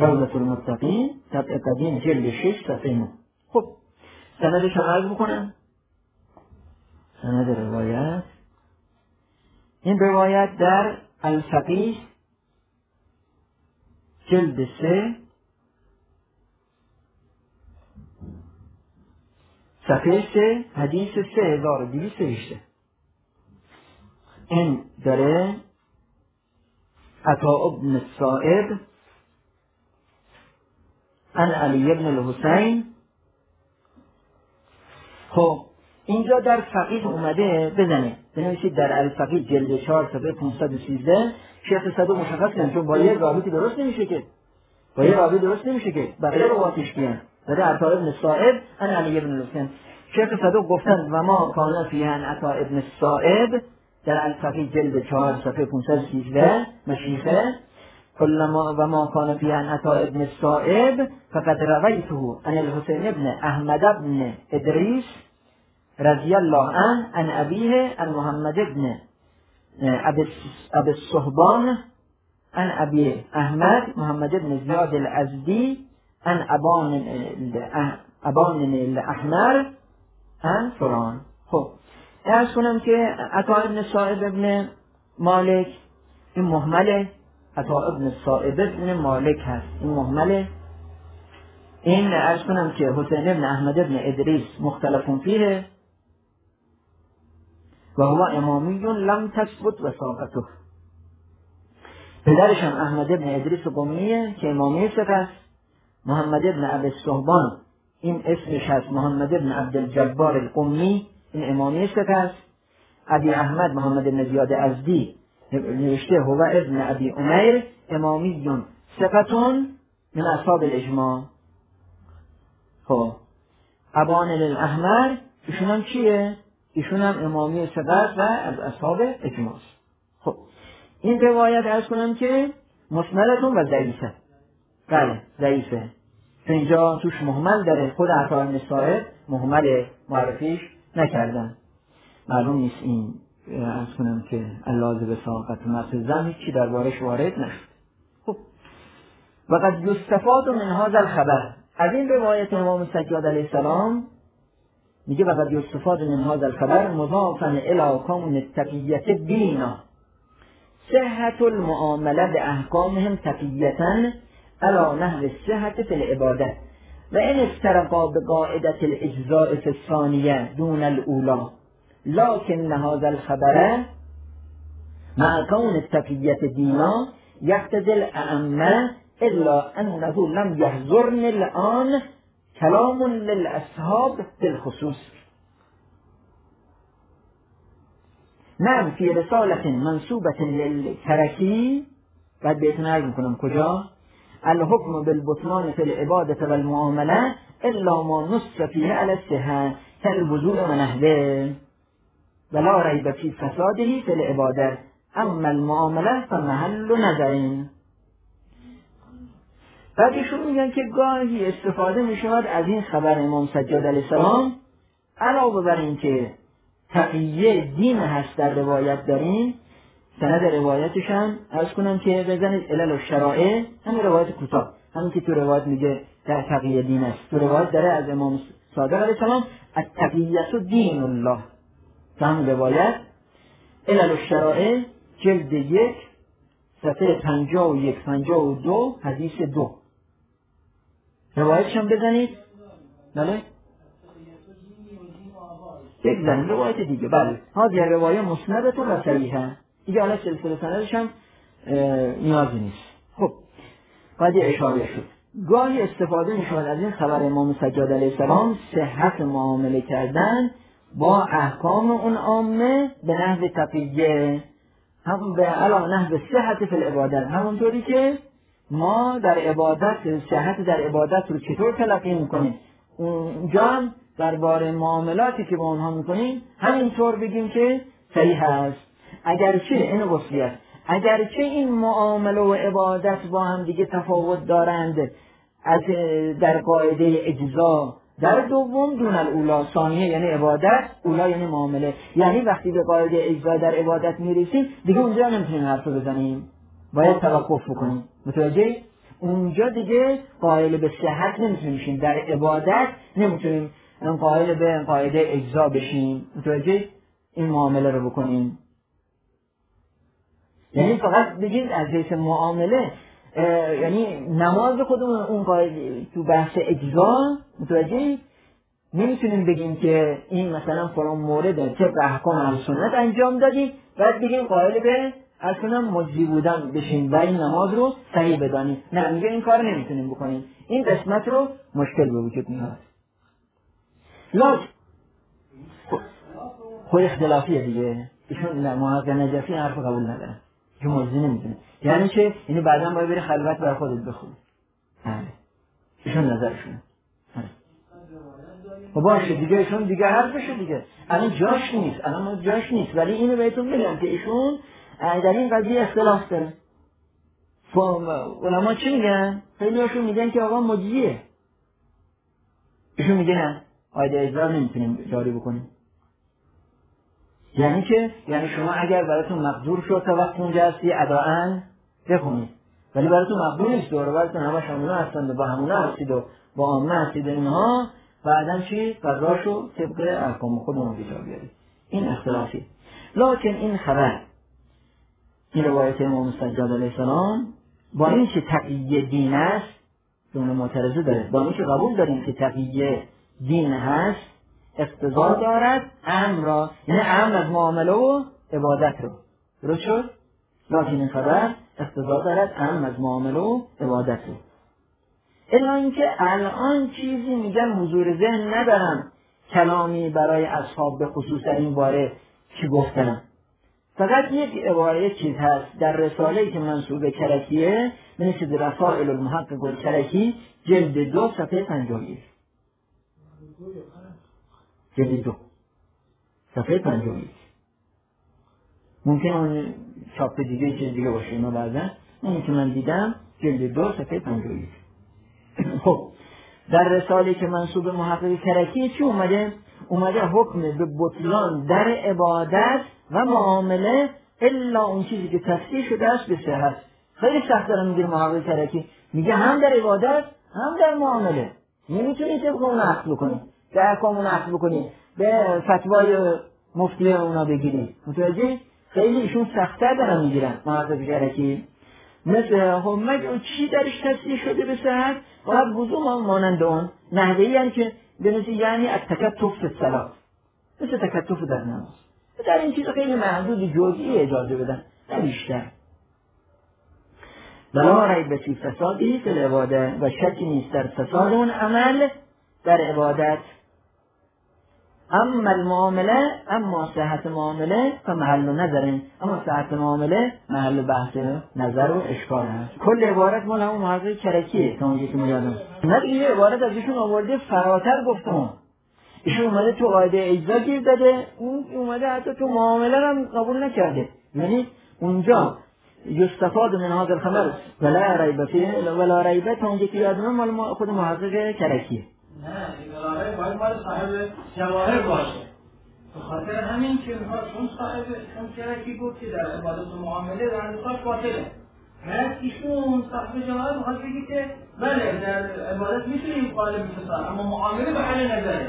روضة المتقین طبع قدیم جلد شش صفحه نه. خب سندش رو عرض بکنم. سند روایت، این روایت در الفقیه جلد سه صفحه سه حدیث سه هزار و دویست و هجده. این داره عطا ابن الصائب عن علی ابن الحسین. خب اینجا در فقیه اومده، بزنه بنویسید در الفقیه جلد چهار صفحه پانصد و سیزده. شیخ صدوق مشخص کنه چون با یه رابطی درست نمیشه که با یه رابطی درست نمیشه که بقیه رواتش کیان داره عطا ابن الصائب عن علی ابن الحسین. شیخ صدوق گفتن و ما کان فیه عن عطا ابن الصائب در الفقیه جلد چهار صفحه پانصد و سیزده مشیخه كلما وما كان فيه عن عطاء ابن الصائب فقد رويته عن الحسين ابن أحمد بن إدريس رضي الله عنه عن أبيه عن محمد بن أبي الصهبان عن أبي أحمد محمد بن زياد الأزدي عن أبان أبان الأحمر عن فلان. خب ارز کنم که عطاء ابن الصائب ابن مالک این مهمله، عطا ابن الصائب ابن مالک هست این مهمله. این ارز کنم که حسین ابن احمد ابن ادریس مختلفون فیه و هو امامی لم تثبت وثاقته. پدرش هم احمد ابن ادریس قمیه که امامی ثقه است. محمد ابن ابی الصهبان این اسمش هست محمد ابن عبدالجبار القمی، این امامی ثقه است. ابی احمد محمد ابن زیاد ازدی نوشته هو ابن ابی عمیر امامیون ثقتون من اصحاب الاجماع. خب ابان الاحمر ایشون هم چیه؟ ایشون هم امامی ثقت و از اصحاب اجماع. خب این روایت عرض کنم که مسندتون و ضعیفه. بله ضعیفه، اینجا توش مهمل داره، خود عطا ابن الصائب مهمل معرفیش نکردن، معلوم نیست این عرض کنم که اللازم به ساقت مفزن هیچی در بارش وارد نشد. خب وقد یستفاد من هذا الخبر، از این روایت امام سجاد علیه السلام میگه وقد یستفاد من هذا الخبر مضافا الی کون التقیة دینا صحت المعامله باحکامهم تقیة علی نحو الصحة فی العباده و این افترقا بقاعدة الاجزاء فی الثانیه دون الاولی لكن هذا الخبر مع كون التقية دينا يقتضي الأئمة إلا أنه لم يحضرن الآن كلام للأصحاب بالخصوص. نعم في رسالة منسوبة للكركي بعد بيتنا عرض نكونم كجا الحكم بالبطلان في العبادة والمعاملة إلا ما نص فيه على الصحة كالوضوء ونحوه ولا ریب فی فساده فی العباده اما المعامله فمحل نظرین. بعد ایشون میگن که گاهی استفاده میشود از این خبر امام سجاد علیه السلام علاوه بر این که تقیه دین هست در روایت داریم. سند روایتش هم عرض کنم که بزنید علل الشرائع، همین روایت کوتاه همین که تو روایت میگه در تقیه دین است، تو روایت داره از امام صادق علیه السلام التقیة دین الله. هم روایت علل الشرائع جلد یک صفحه پنجاه و یک پنجاه و دو حدیث دو روایتش هم بزنید. بله بزنید روایت دیگه. بله هذه روایه مسندتون و صحیحه دیگه، حالا سلسله سندش هم نیازی نیست. خب باید اشاره شد گاهی استفاده می شود از این خبر امام سجاد علیه السلام صحت معامله کردن با احکام اون عامه به نحو تقیه، هم به علا نحو صحت فی العبادت، همونطوری که ما در عبادت صحت در عبادت رو چطور تلقی میکنیم اونجا هم درباره معاملاتی که با اونها میکنیم همینطور بگیم که صحیح است. اگرچه این وصیت اگرچه این معامله و عبادت با هم دیگه تفاوت دارند از در قاعده اجزا در دوم دون الاولا، ثانیه یعنی عبادت، اولا یعنی معامله. یعنی وقتی به قاعده اجزا در عبادت میرسیم دیگه اونجا نمیتونیم حرف بزنیم، باید توقف بکنیم. متوجه؟ اونجا دیگه قائل به صحت نمیتونیم بشیم، در عبادت نمیتونیم قائل به قاعده اجزا بشیم، متوجه این معامله رو بکنیم. یعنی فقط بگید از حیث معامله، یعنی نماز خودمون اون قاعده تو بحث اجزا، متوجه نمیتونیم بگیم که این مثلا فلان مورد طبق احکام اهل‌سنت انجام دادیم بعد بگیم قائل به اصلا مجزی بودن بشیم و این نماز رو صحیح بدانیم. نه، میگه این کار نمیتونیم بکنیم. این قسمت رو مشکل به وجود میاد. لکن خود اختلافیه دیگه، ایشون نه محقق نجفی حرف قبول نداره که مجزی نمیتونه. یعنی چه؟ یعنی بعدا باید بری خلوت بر خودت بخونی. بله ایشون نظرشونه. خب باشه دیگه، ایشون دیگه حرفشه دیگه، الان جاش نیست، الان جاش نیست، ولی اینو بهتون میگم که ایشون در این قضیه اختلاف داره. علما چی میگن؟ خیلی هاشون میگن که آقا مجزیه، ایشون میگه نه، قاعده اجزا نمیتونیم جاری بکنیم. یعنی که یعنی شما اگر براتون مقدور شد تا وقت اونجا هستی اداءً بخونید، ولی براتون مقدور نیست، دوره براتون همه شامونه هستند و با همونه هستید و با عامه هستید اینها، بعداً چی؟ قضاشو طبق احکام خودمون بجا بیارید. این اختلافی. لکن این خبر، این روایت امام سجاد علیه السلام، با این که تقیه دین است، دون معترضه داره، با این که قبول داریم که تقیه دین هست، اقتضا دارد امر را، یعنی امر از معامله و عبادت رو، درست شد؟ لکن این خبر اقتضا دارد امر از معامله و عبادت رو. الا اینکه الان چیزی میگن حضور ذهن ندارم کلامی برای اصحاب به خصوص این باره چی گفتن. فقط یک عباره چیز هست در رساله‌ای که منسوب کرکیه، بنویسید رسائل المحقق الکرکی جلد دو صفحه پنجاه و یک. جلد دو صفحه پنجاه و یک. ممکن اون چاپ دیگه چیز دیگه باشه، اینا بعدن اونی که من دیدم جلد دو صفحه پنجاه و یک. خب در رساله که منسوب محقق کرکی چی اومده؟ اومده حکم به بطلان در عبادت و معامله الا اون چیزی که تفسیر شده است به صحت. خیلی سخت دارم میگه محقق کرکی، میگه هم در عبادت هم در معامله نمیتونید طبق اون عقل بکنید، به احکام اون عقل بکنید، به فتوای مفتی اونا بگیرید. متوجه؟ خیلی ایشون سخت‌تر دارن میگیرن محقق کرکی. مثل همه چی درش تفسیر شده به صحت باید وضوع مانند اون نحوهی هست که بنویسی یعنی از تکتف فی الصلاة، مثل تکتف در نماز. در این چیز خیلی محدود جزئی اجازه بدن، نه بیشتر. لا ریب فی فسادی فی العباده، و شکی نیست در فساد اون عمل در عبادت. اما المعامله، اما صحت معامله فمحل نظر، اما صحت معامله محل بحث نظر و اشکال هست. کل عبارت مال همون محقق کرکیه تا اونجا که میادم. نه یه عبارت از ایشون آورده فراتر گفتم، ایشون اومده تو قاعده اجزا گیر داده، اون اومده حتی تو معامله هم قبول نکرده. یعنی اونجا یستفاد من هذا الخبر ولا ریب فیه ولا ریب، تا اونجا که یادم مال خود محقق کرکیه. نه اداره باید مال صاحب جواهر باشه. به خاطر همین که میخواد چون صاحب چون کرکی بود که در عبادت و معامله در نقاش باطله، بعد ایشون صاحب جواهر میخواد بگی که بله در عبادت میتونیم قائل بشیم اما معامله به حل نظره.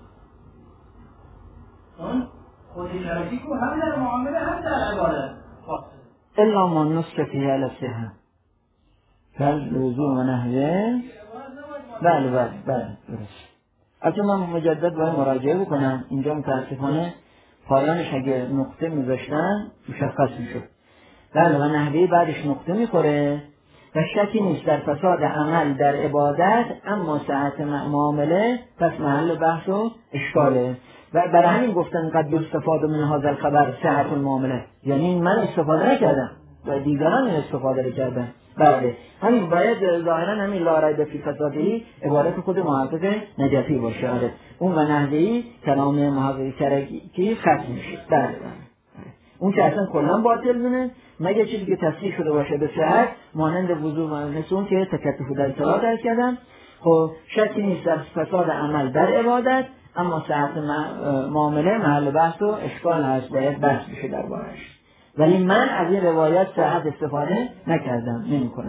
چون خود کرکی کو هم در معامله هم در عبادت باطله. الا ما نصف فیه لسه کل وضوع و نحوه. بله بله بله درست. البته من مجدد باید مراجعه بکنم، اینجا متاسفانه پایانش اگه نقطه میذاشتن مشخص میشد. بله و نحوه بعدش نقطه میخوره و شکی نیست در فساد عمل در عبادت، اما صحت معامله پس محل بحث و اشکاله. و برای همین گفتن قد استفاده من هذا الخبر صحت المعامله، یعنی من استفاده نکردم و دیگران استفاده کردن. بله همین باید ظاهرا همین لا ریب فی فسادی عبارت خود محقق نجفی باشه. آره اون و نحوی کلام محقق کرکی ختم میشه. بله بله اون که اصلا کلا باطل بونه مگه چیزی که تفسیر شده باشه به صحت، مانند وضوء و مثل اون که تکتف در صلات درک کردن. خب شکی نیست در فساد عمل در عبادت، اما صحت معامله محل بحث و اشکال هست، باید بحث بشه دربارش. ولی من از این روایات صحت استفاده نکردم، نمی کنم.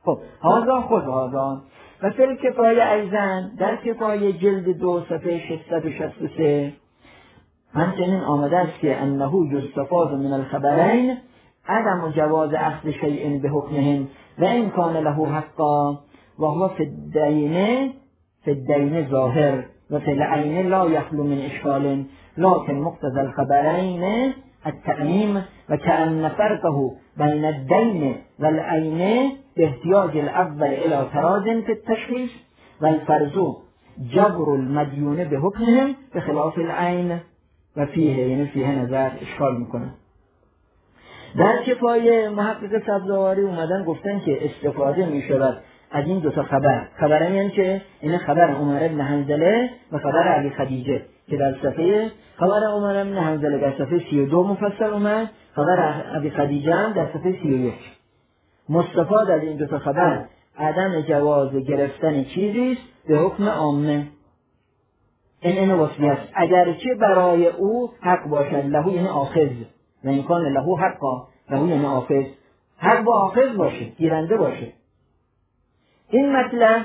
خب هذا خود هذا و فی الکفایه ایضا در کفایه جلد دو صفحه ششصد و شصت و سه همچنین آمده است که انه یستفاد من الخبرین عدم جواز اخذ شیء بحکمهم و ان کان له حقا و هو فی الدین فی الدین ظاهر و فی العین لا یخلو من اشکال لكن مقتضى الخبرین التعمیم و كأن فرقه بین الدین و العین باحتیاج الاول الى تراز فی التشخیص و الفرض جبر المدیون بحکمهم بخلاف العین و فیه، یعنی فیه نظر اشکال میکنه. در کفایه محقق سبزواری اومدن گفتن که استفاده میشود از این دو تا خبر. خبرن یعنی که این خبر عمر بن حنظله و خبر علی خدیجه که در صفحه خبر عمر بن حنظله در صفحه سی و دو مفصل اومد، خبر علی خدیجه هم در صفحه سی و یک. مستفاد از این دو تا خبر عدم جواز گرفتن چیزی است به حکم عامه. این این وصفی است اگرچه برای او حق باشد، له یعنی آخذ و این کان له حقا، له یعنی آخذ، حق با آخذ باشه، گیرنده باشه. این مطلب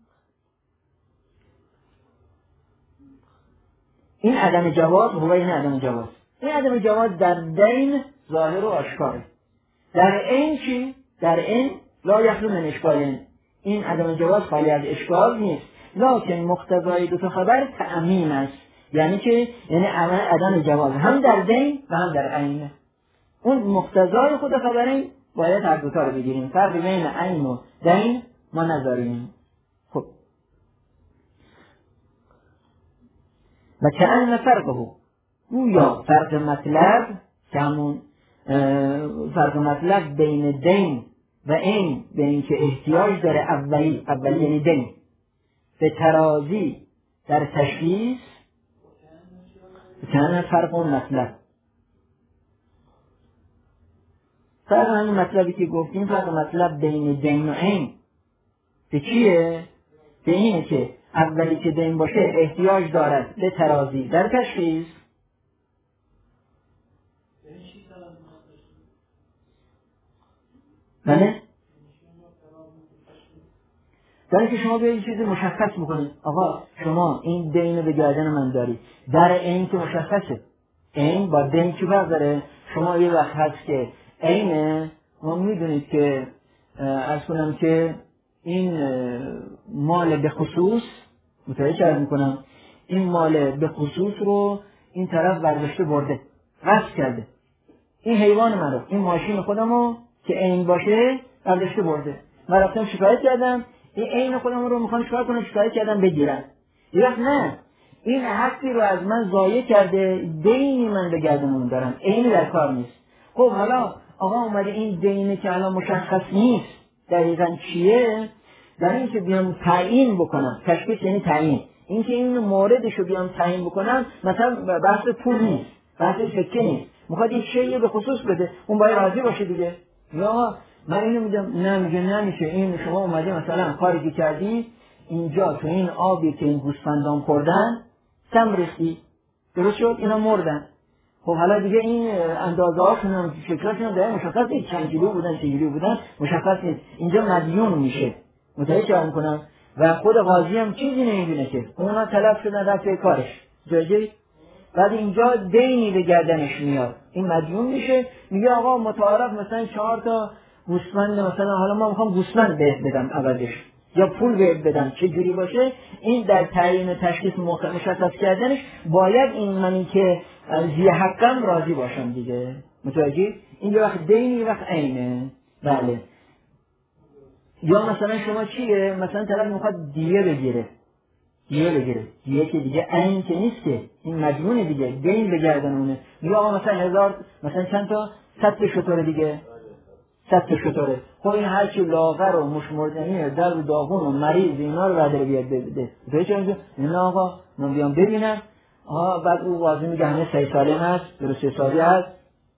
این عدم جواز هو این عدم جواز این عدم جواز در دین ظاهر و آشکاره. در این چی؟ در این لا یخلو من اشکال، این عدم جواز خالی از اشکال نیست، لکن مقتضای دو تا خبر تعمیم است، یعنی که یعنی عدم جواز هم در دین و هم در عین. اون مقتضای خود خبرین باید هر دو تا رو بگیریم، فرق بین عین و دین ما نداریم. خب و کأن فرقه گویا فرق مطلب که همون فرق مطلب بین دین و این به این که احتیاج داره اولی اولی یعنی دین به ترازی در تشخیص، کأن فرق اون مطلب فرق همین مطلبی که گفتیم، فرق مطلب بین دین و این به چیه؟ به اینه که اولی که دین باشه احتیاج دارد به ترازی در تشخیص. بله؟ در که شما به این چیزی مشخص میکنید آقا شما این دین به گردن من داری، در این که مشخصه، این با دین چی فرق داره؟ شما یه وقت هست که اینه ما میدونید که از کنم که این مال به خصوص متوجه کرد میکنم این مال به خصوص رو این طرف برداشته برده غصب کرده، این حیوان من رو، این ماشین خودم رو که این باشه برداشته برده، من رفتم شکایت کردم، این عین خودم رو میخوام چیکار کنم؟ شکایت کردم بگیرن. یه وقت نه، این حقی رو از من ضایع کرده، دینی من به گردنم دارم، عینی در کار نیست. خب حالا آقا اومده این دینی که الان مشخص نیست دقیقاً چیه، در این که بیام تعیین بکنم، تشخیص یعنی تعیین، این که این موردش رو بیام تعیین بکنم، مثلا بحث پول نیست، بحث سکه نیست، میخواد این شیء به خصوص بده، اون باید راضی باشه دیگه. یا من اینو میگم نه، میگه نمیشه، این شما اومدی مثلا کاری که کردی اینجا تو این آبی که این گوسفندان خوردن سم ریختی، درست شد اینا مردن. خب حالا دیگه این اندازه هاشون هم شکلشون هم داره مشخص نیست، چند کیلو بودن چند کیلو بودن مشخص نیست، اینجا مدیون میشه، متوجه چه میکنم. و خود قاضی هم چیزی نمیدونه که اونا طلب شدن رفت کارش جاجی، بعد اینجا دینی به گردنش میاد، این مدیون میشه، میگه آقا متعارف مثلا چهار تا گوسفند، مثلا حالا ما میخوام گوسفند بهت بدم عوضش یا پول بهت بدم، چه جوری باشه این در تعیین تشخیص مشخص کردنش باید این منی که زی حقم راضی باشم دیگه، متوجه؟ این یه وقت دینی یه وقت عینه. بله. یا مثلا شما چیه؟ مثلا طرف میخواد دیه بگیره، دیه بگیره دیه که دیگه عین که نیست که، این مدیونه دیگه، دین به گردنونه. یا آقا مثلا هزار مثلا چند تا صد شتر دیگه، صد شتره، خب این هرچی لاغر و مشمردنی در و داغون و مریض اینا رو برداره بیاد بده، بده این آقا من بیام ببینم. آها بعد او واضح میگه همه سه ساله هست، درست سه سالی هست،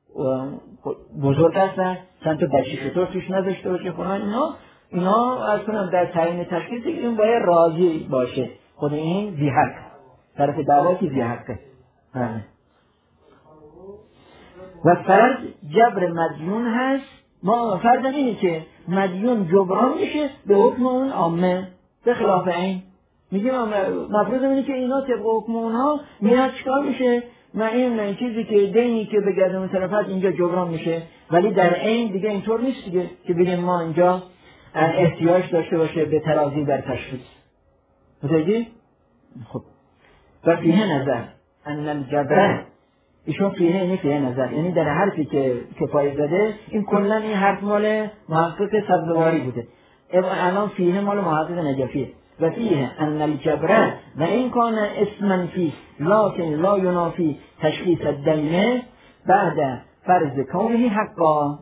بزرگ هستن، چند تا بچه شتر توش نداشته باشه، خب اینا اینا از کنم در تعیین تشخیص این باید راضی باشه، خود این ذی حق، طرف دعوا که ذی حقه. و فرض جبر مدیون هست ما فرض اینه که مدیون جبران میشه به حکم اون عامه به خلاف این. میگیم مفروض اینه که اینا طبق حکم اونها میاد چیکار میشه؟ ما این چیزی که دینی که به گردن طرفت اینجا جبران میشه، ولی در این دیگه اینطور نیست دیگه که بگیم ما اینجا احتیاج داشته باشه به ترازی در تشخیص. متوجه؟ خب و فیه نظر ان الجبر، ایشون فیه اینه فیه نظر، یعنی در حرفی که کفایت زده این کلا این حرف مال محقق سبزواری بوده، الان فیه مال محقق نجفیه. و فیه ان الجبر و این کان اسما فیه لکن لا ینافی تشخیص الدین بعد فرض کونه حقا.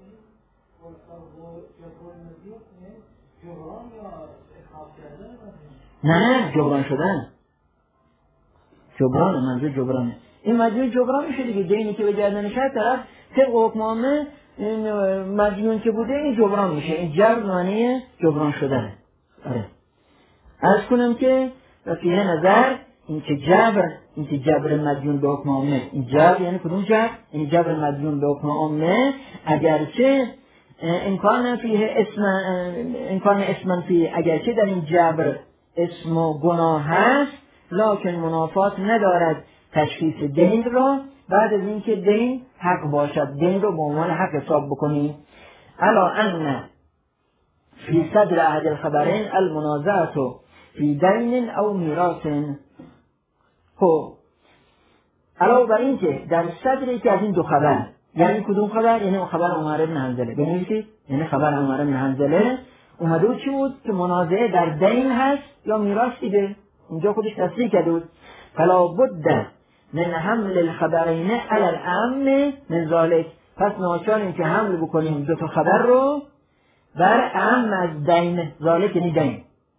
نه جبران شدن، جبران منظور جبرانه، این مدیون جبران میشه دیگه، دینی که به گردن شد طرف طبق حکم عامه این مدیون که بوده این جبران میشه، این جبر معنی جبران شدنه. آره عرض کنم که فیه نظر این که جبر این که جبر مدیون به حکم عامه، این جبر یعنی کدوم جبر؟ این جبر مدیون به حکم عامه اگرچه امکان فیه اسم امکان اسم فیه، اگرچه در این جبر اسم و گناه هست لکن منافات ندارد تشخیص دین را بعد از اینکه دین حق باشد، دین رو به عنوان حق حساب بکنیم. الا ان فی صدر احد الخبرین المنازعه فی دین او میراث. خب علاوه بر این که در صدر یکی از این دو خبر، یعنی کدوم خبر؟ یعنی خبر عمر بن حنظله، ببینید یعنی خبر عمر بن حنظله اومده بود چی بود؟ که منازعه در دین هست یا میراث دیگه، اینجا خودش تصریح کرده بود. فلا بد من حمل الخبرین علی العام من ذلک، پس ناچار این که حمل بکنیم دو تا خبر رو بر عام از دین، ذلک یعنی دین،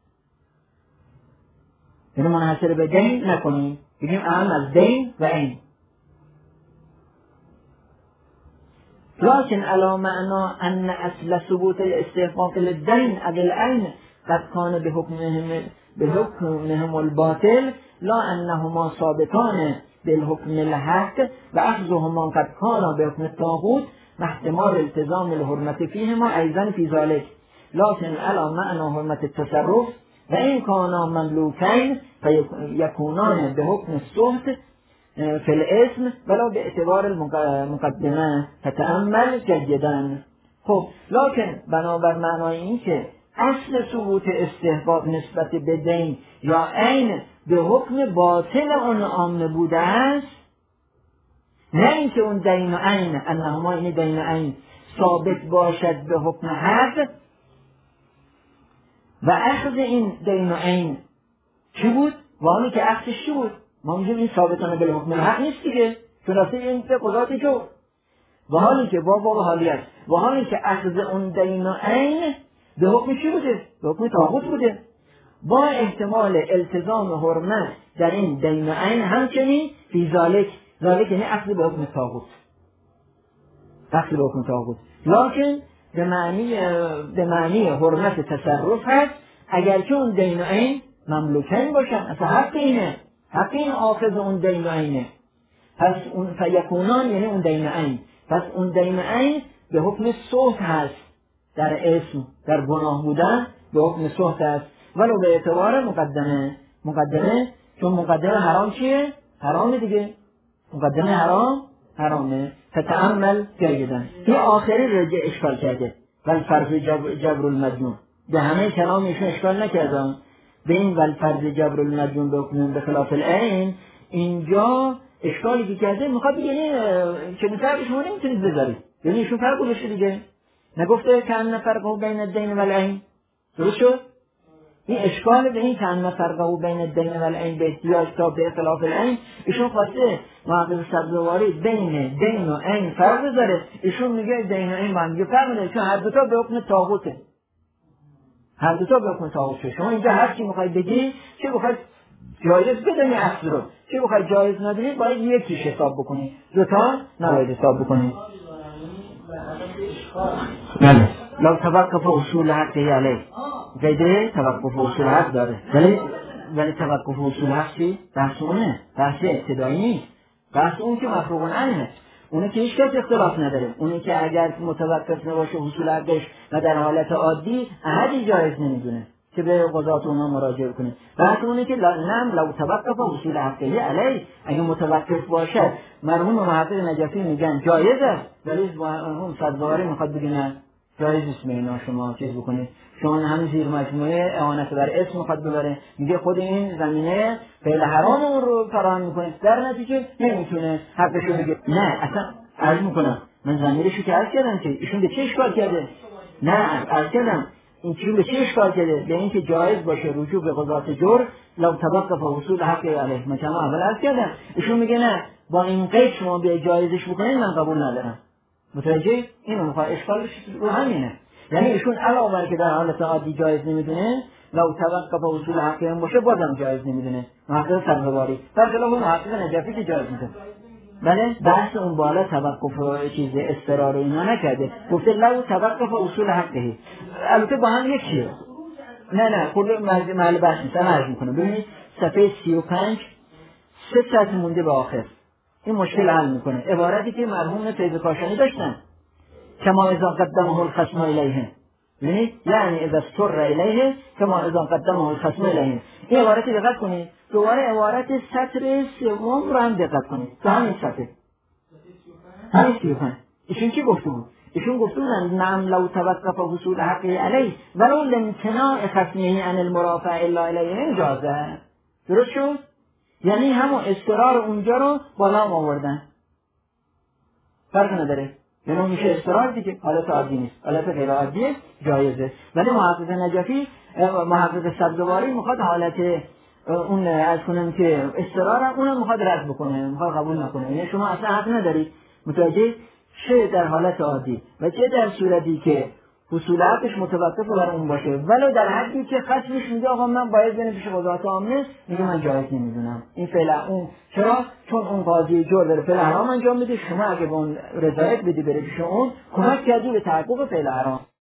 یعنی منحصر به دین نکنیم، بگیم عام از دین و این. لكن على معنى أن أصل ثبوت الاستحقاق للدين أو العين قد كان بحكمهم بحكمهم الباطل لا أنهما ثابتان بالحكم الحق وأخذهما قد كان بحكم الطاغوت مع احتمال التزام الحرمة فيهما أيضا في ذلك، لكن على معنى حرمة التصرف وإن كانا مملوكين فيكونان بحكم السهت فی الاسم ولو به اعتبار المقدمه فتأمل جیدا. خب لکن بنابر معنای این که اصل ثبوت استحقاق نسبت به دین یا عین به حکم باطل آن عامه بوده است، نه اینکه اون دین و عین انهما این دین و عین ثابت باشد به حکم حق و اخذ این دین و عین چی بود؟ وامی که اخذش چی بود؟ ما میگیم این ثابتانه به حکم حق نیست دیگه، چون اصلا این به قضاتی جو و حالی که با با حالی است و حالی که اخذ اون دین و عین به حکم چی بوده؟ به حکم طاغوت بوده، با احتمال التزام حرمت در این دین و عین همچنین فی ذالک، ذالک یعنی اخذ به حکم طاغوت، اخذ به حکم طاغوت، لکن به معنی به معنی حرمت تصرف هست اگرچه اون دین و عین مملوکین باشن، اصلا حق اینه، حق این آخذ اون دین و عینه، پس اون فیکونان یعنی اون دین و عین، پس اون دین و عین به حکم سهت هست، در اسم در گناه بودن به حکم سهت هست ولو به اعتبار مقدمه، مقدمه چون مقدمه حرام چیه؟ حرامه دیگه، مقدمه حرام حرامه. فتأمل جیدن این آخری رجع اشکال کرده والفرض جبر, جبر المدنون، به همه کلامشون اشکال نکردن به این والفرض جبر المدنون بکنون به خلاف العین، اینجا اشکالی که کرده میخواد بگه یعنی چنین فرقی شما نمیتونید بذارید، یعنی ایشون فرق گذاشته دیگه، نگفته که ان فرقه بین الدین و العین، درست شد؟ این اشکال به این که ان فرقه بین الدین و العین به احتیاج تا به خلاف العین، ایشون خواسته محقق سبزواری بین دین و عین فرق بذاره، ایشون میگه دین و عین با هم دیگه فرق نداره چون هر دو تا به حکم طاغوته، هر دو تا به حکم طاغوته. شما اینجا هر چی میخواید بگی، چه بخواید جایز بدونی اصل رو، چه بخواید جایز ندونید باید یکیش حساب بکنید، دو تا نباید حساب بکنید. بله لو توقف اصول حق علیه قیده توقف اصول حق داره، ولی ولی توقف اصول حق چی؟ بحث اونه، بحث ابتدایی نیست، بحث اون که مفروغ عنه. اونه که هیچ کس اختلاف نداره، اونه که اگر متوقف نباشه حصول حقش و در حالت عادی احدی جایز نمیدونه که به قضات اونا مراجعه کنه. بحث اونه که نم لو توقف حصول حقه علیه، اگه متوقف باشه مرحوم محقق نجفی میگن جایز است، ولی مرحوم صدواری میخواد بگه نه جایز نیست اینا شما چیز بکنید، چون همین زیر مجموعه اعانت بر اسم میخواد ببره، میگه خود این زمینه فعل حرام اون رو فراهم میکنه، در نتیجه نمیتونه حقشو بگه. نه اصلا عرض میکنم من ضمیرشو که عرض کردم که ایشون به چه اشکال کرده، نه عرض کردم این چیزی به چه اشکال کرده، به اینکه جایز باشه رجوع به قضات جور لو توقف حصول حق علیه. من چند اول عرض کردم ایشون میگه نه با این قید شما به جایزش بکنید من قبول ندارم. متوجه اینو میخواد اشکالش رو همینه، یعنی ایشون علاوه بر که در حالت عادی جایز نمیدونه لو توقف حصول حق هم باشه بازم جایز نمیدونه. محقق صدواری در خلاف محقق نجفی که جایز میدونه. بله بحث اون بالا توقف چیز استرار اینا نکرده، گفته لو توقف اصول حقه. البته با هم یکیه. نه نه کل محل بحث نیست. من عرض میکنم ببینید صفحه سی و پنج سه سطر مونده به آخر این مشکل حل میکنه. عبارتی که مرحوم فیض کاشانی داشتن کما اذا قدمه الخصم الیه، ببینید یعنی اذا استر الیه کما اذا قدمه الخصم الیه. این عبارتی دقت کنید، دوباره عبارت سطر سوم رو هم دقت کنید تو همین سطر همین سی و پنج ایشون چی گفته بود؟ ایشون گفته بودن نعم لو توقف حصول حقه علیه ولو لامتناع خصمه عن المرافع الا الیه اجازه. درست شد؟ یعنی همون اصرار اونجا رو بالا آوردن، فرق نداره، یعنی میشه اصرار دیگه، حالت عادی نیست، حالت غیر عادی جایزه. ولی محقق نجفی محقق صدواری میخواد حالت اون از کنم که اصرار اونم میخواد رد بکنه، میخواد قبول نکنه. یعنی شما اصلا حق ندارید متوجه چه در حالت عادی و چه در صورتی که حصول حقش متوقف بر اون باشه، ولو در حدی که خصمش میگه آقا من باید برم پیش قضات عامه، میگه من جایز نمیدونم این فعلا اون. چرا؟ چون اون قاضی جور داره فعل حرام انجام میده، شما اگه به اون رضایت بدی بره پیش اون کمک کردی به تحقق فعل حرام.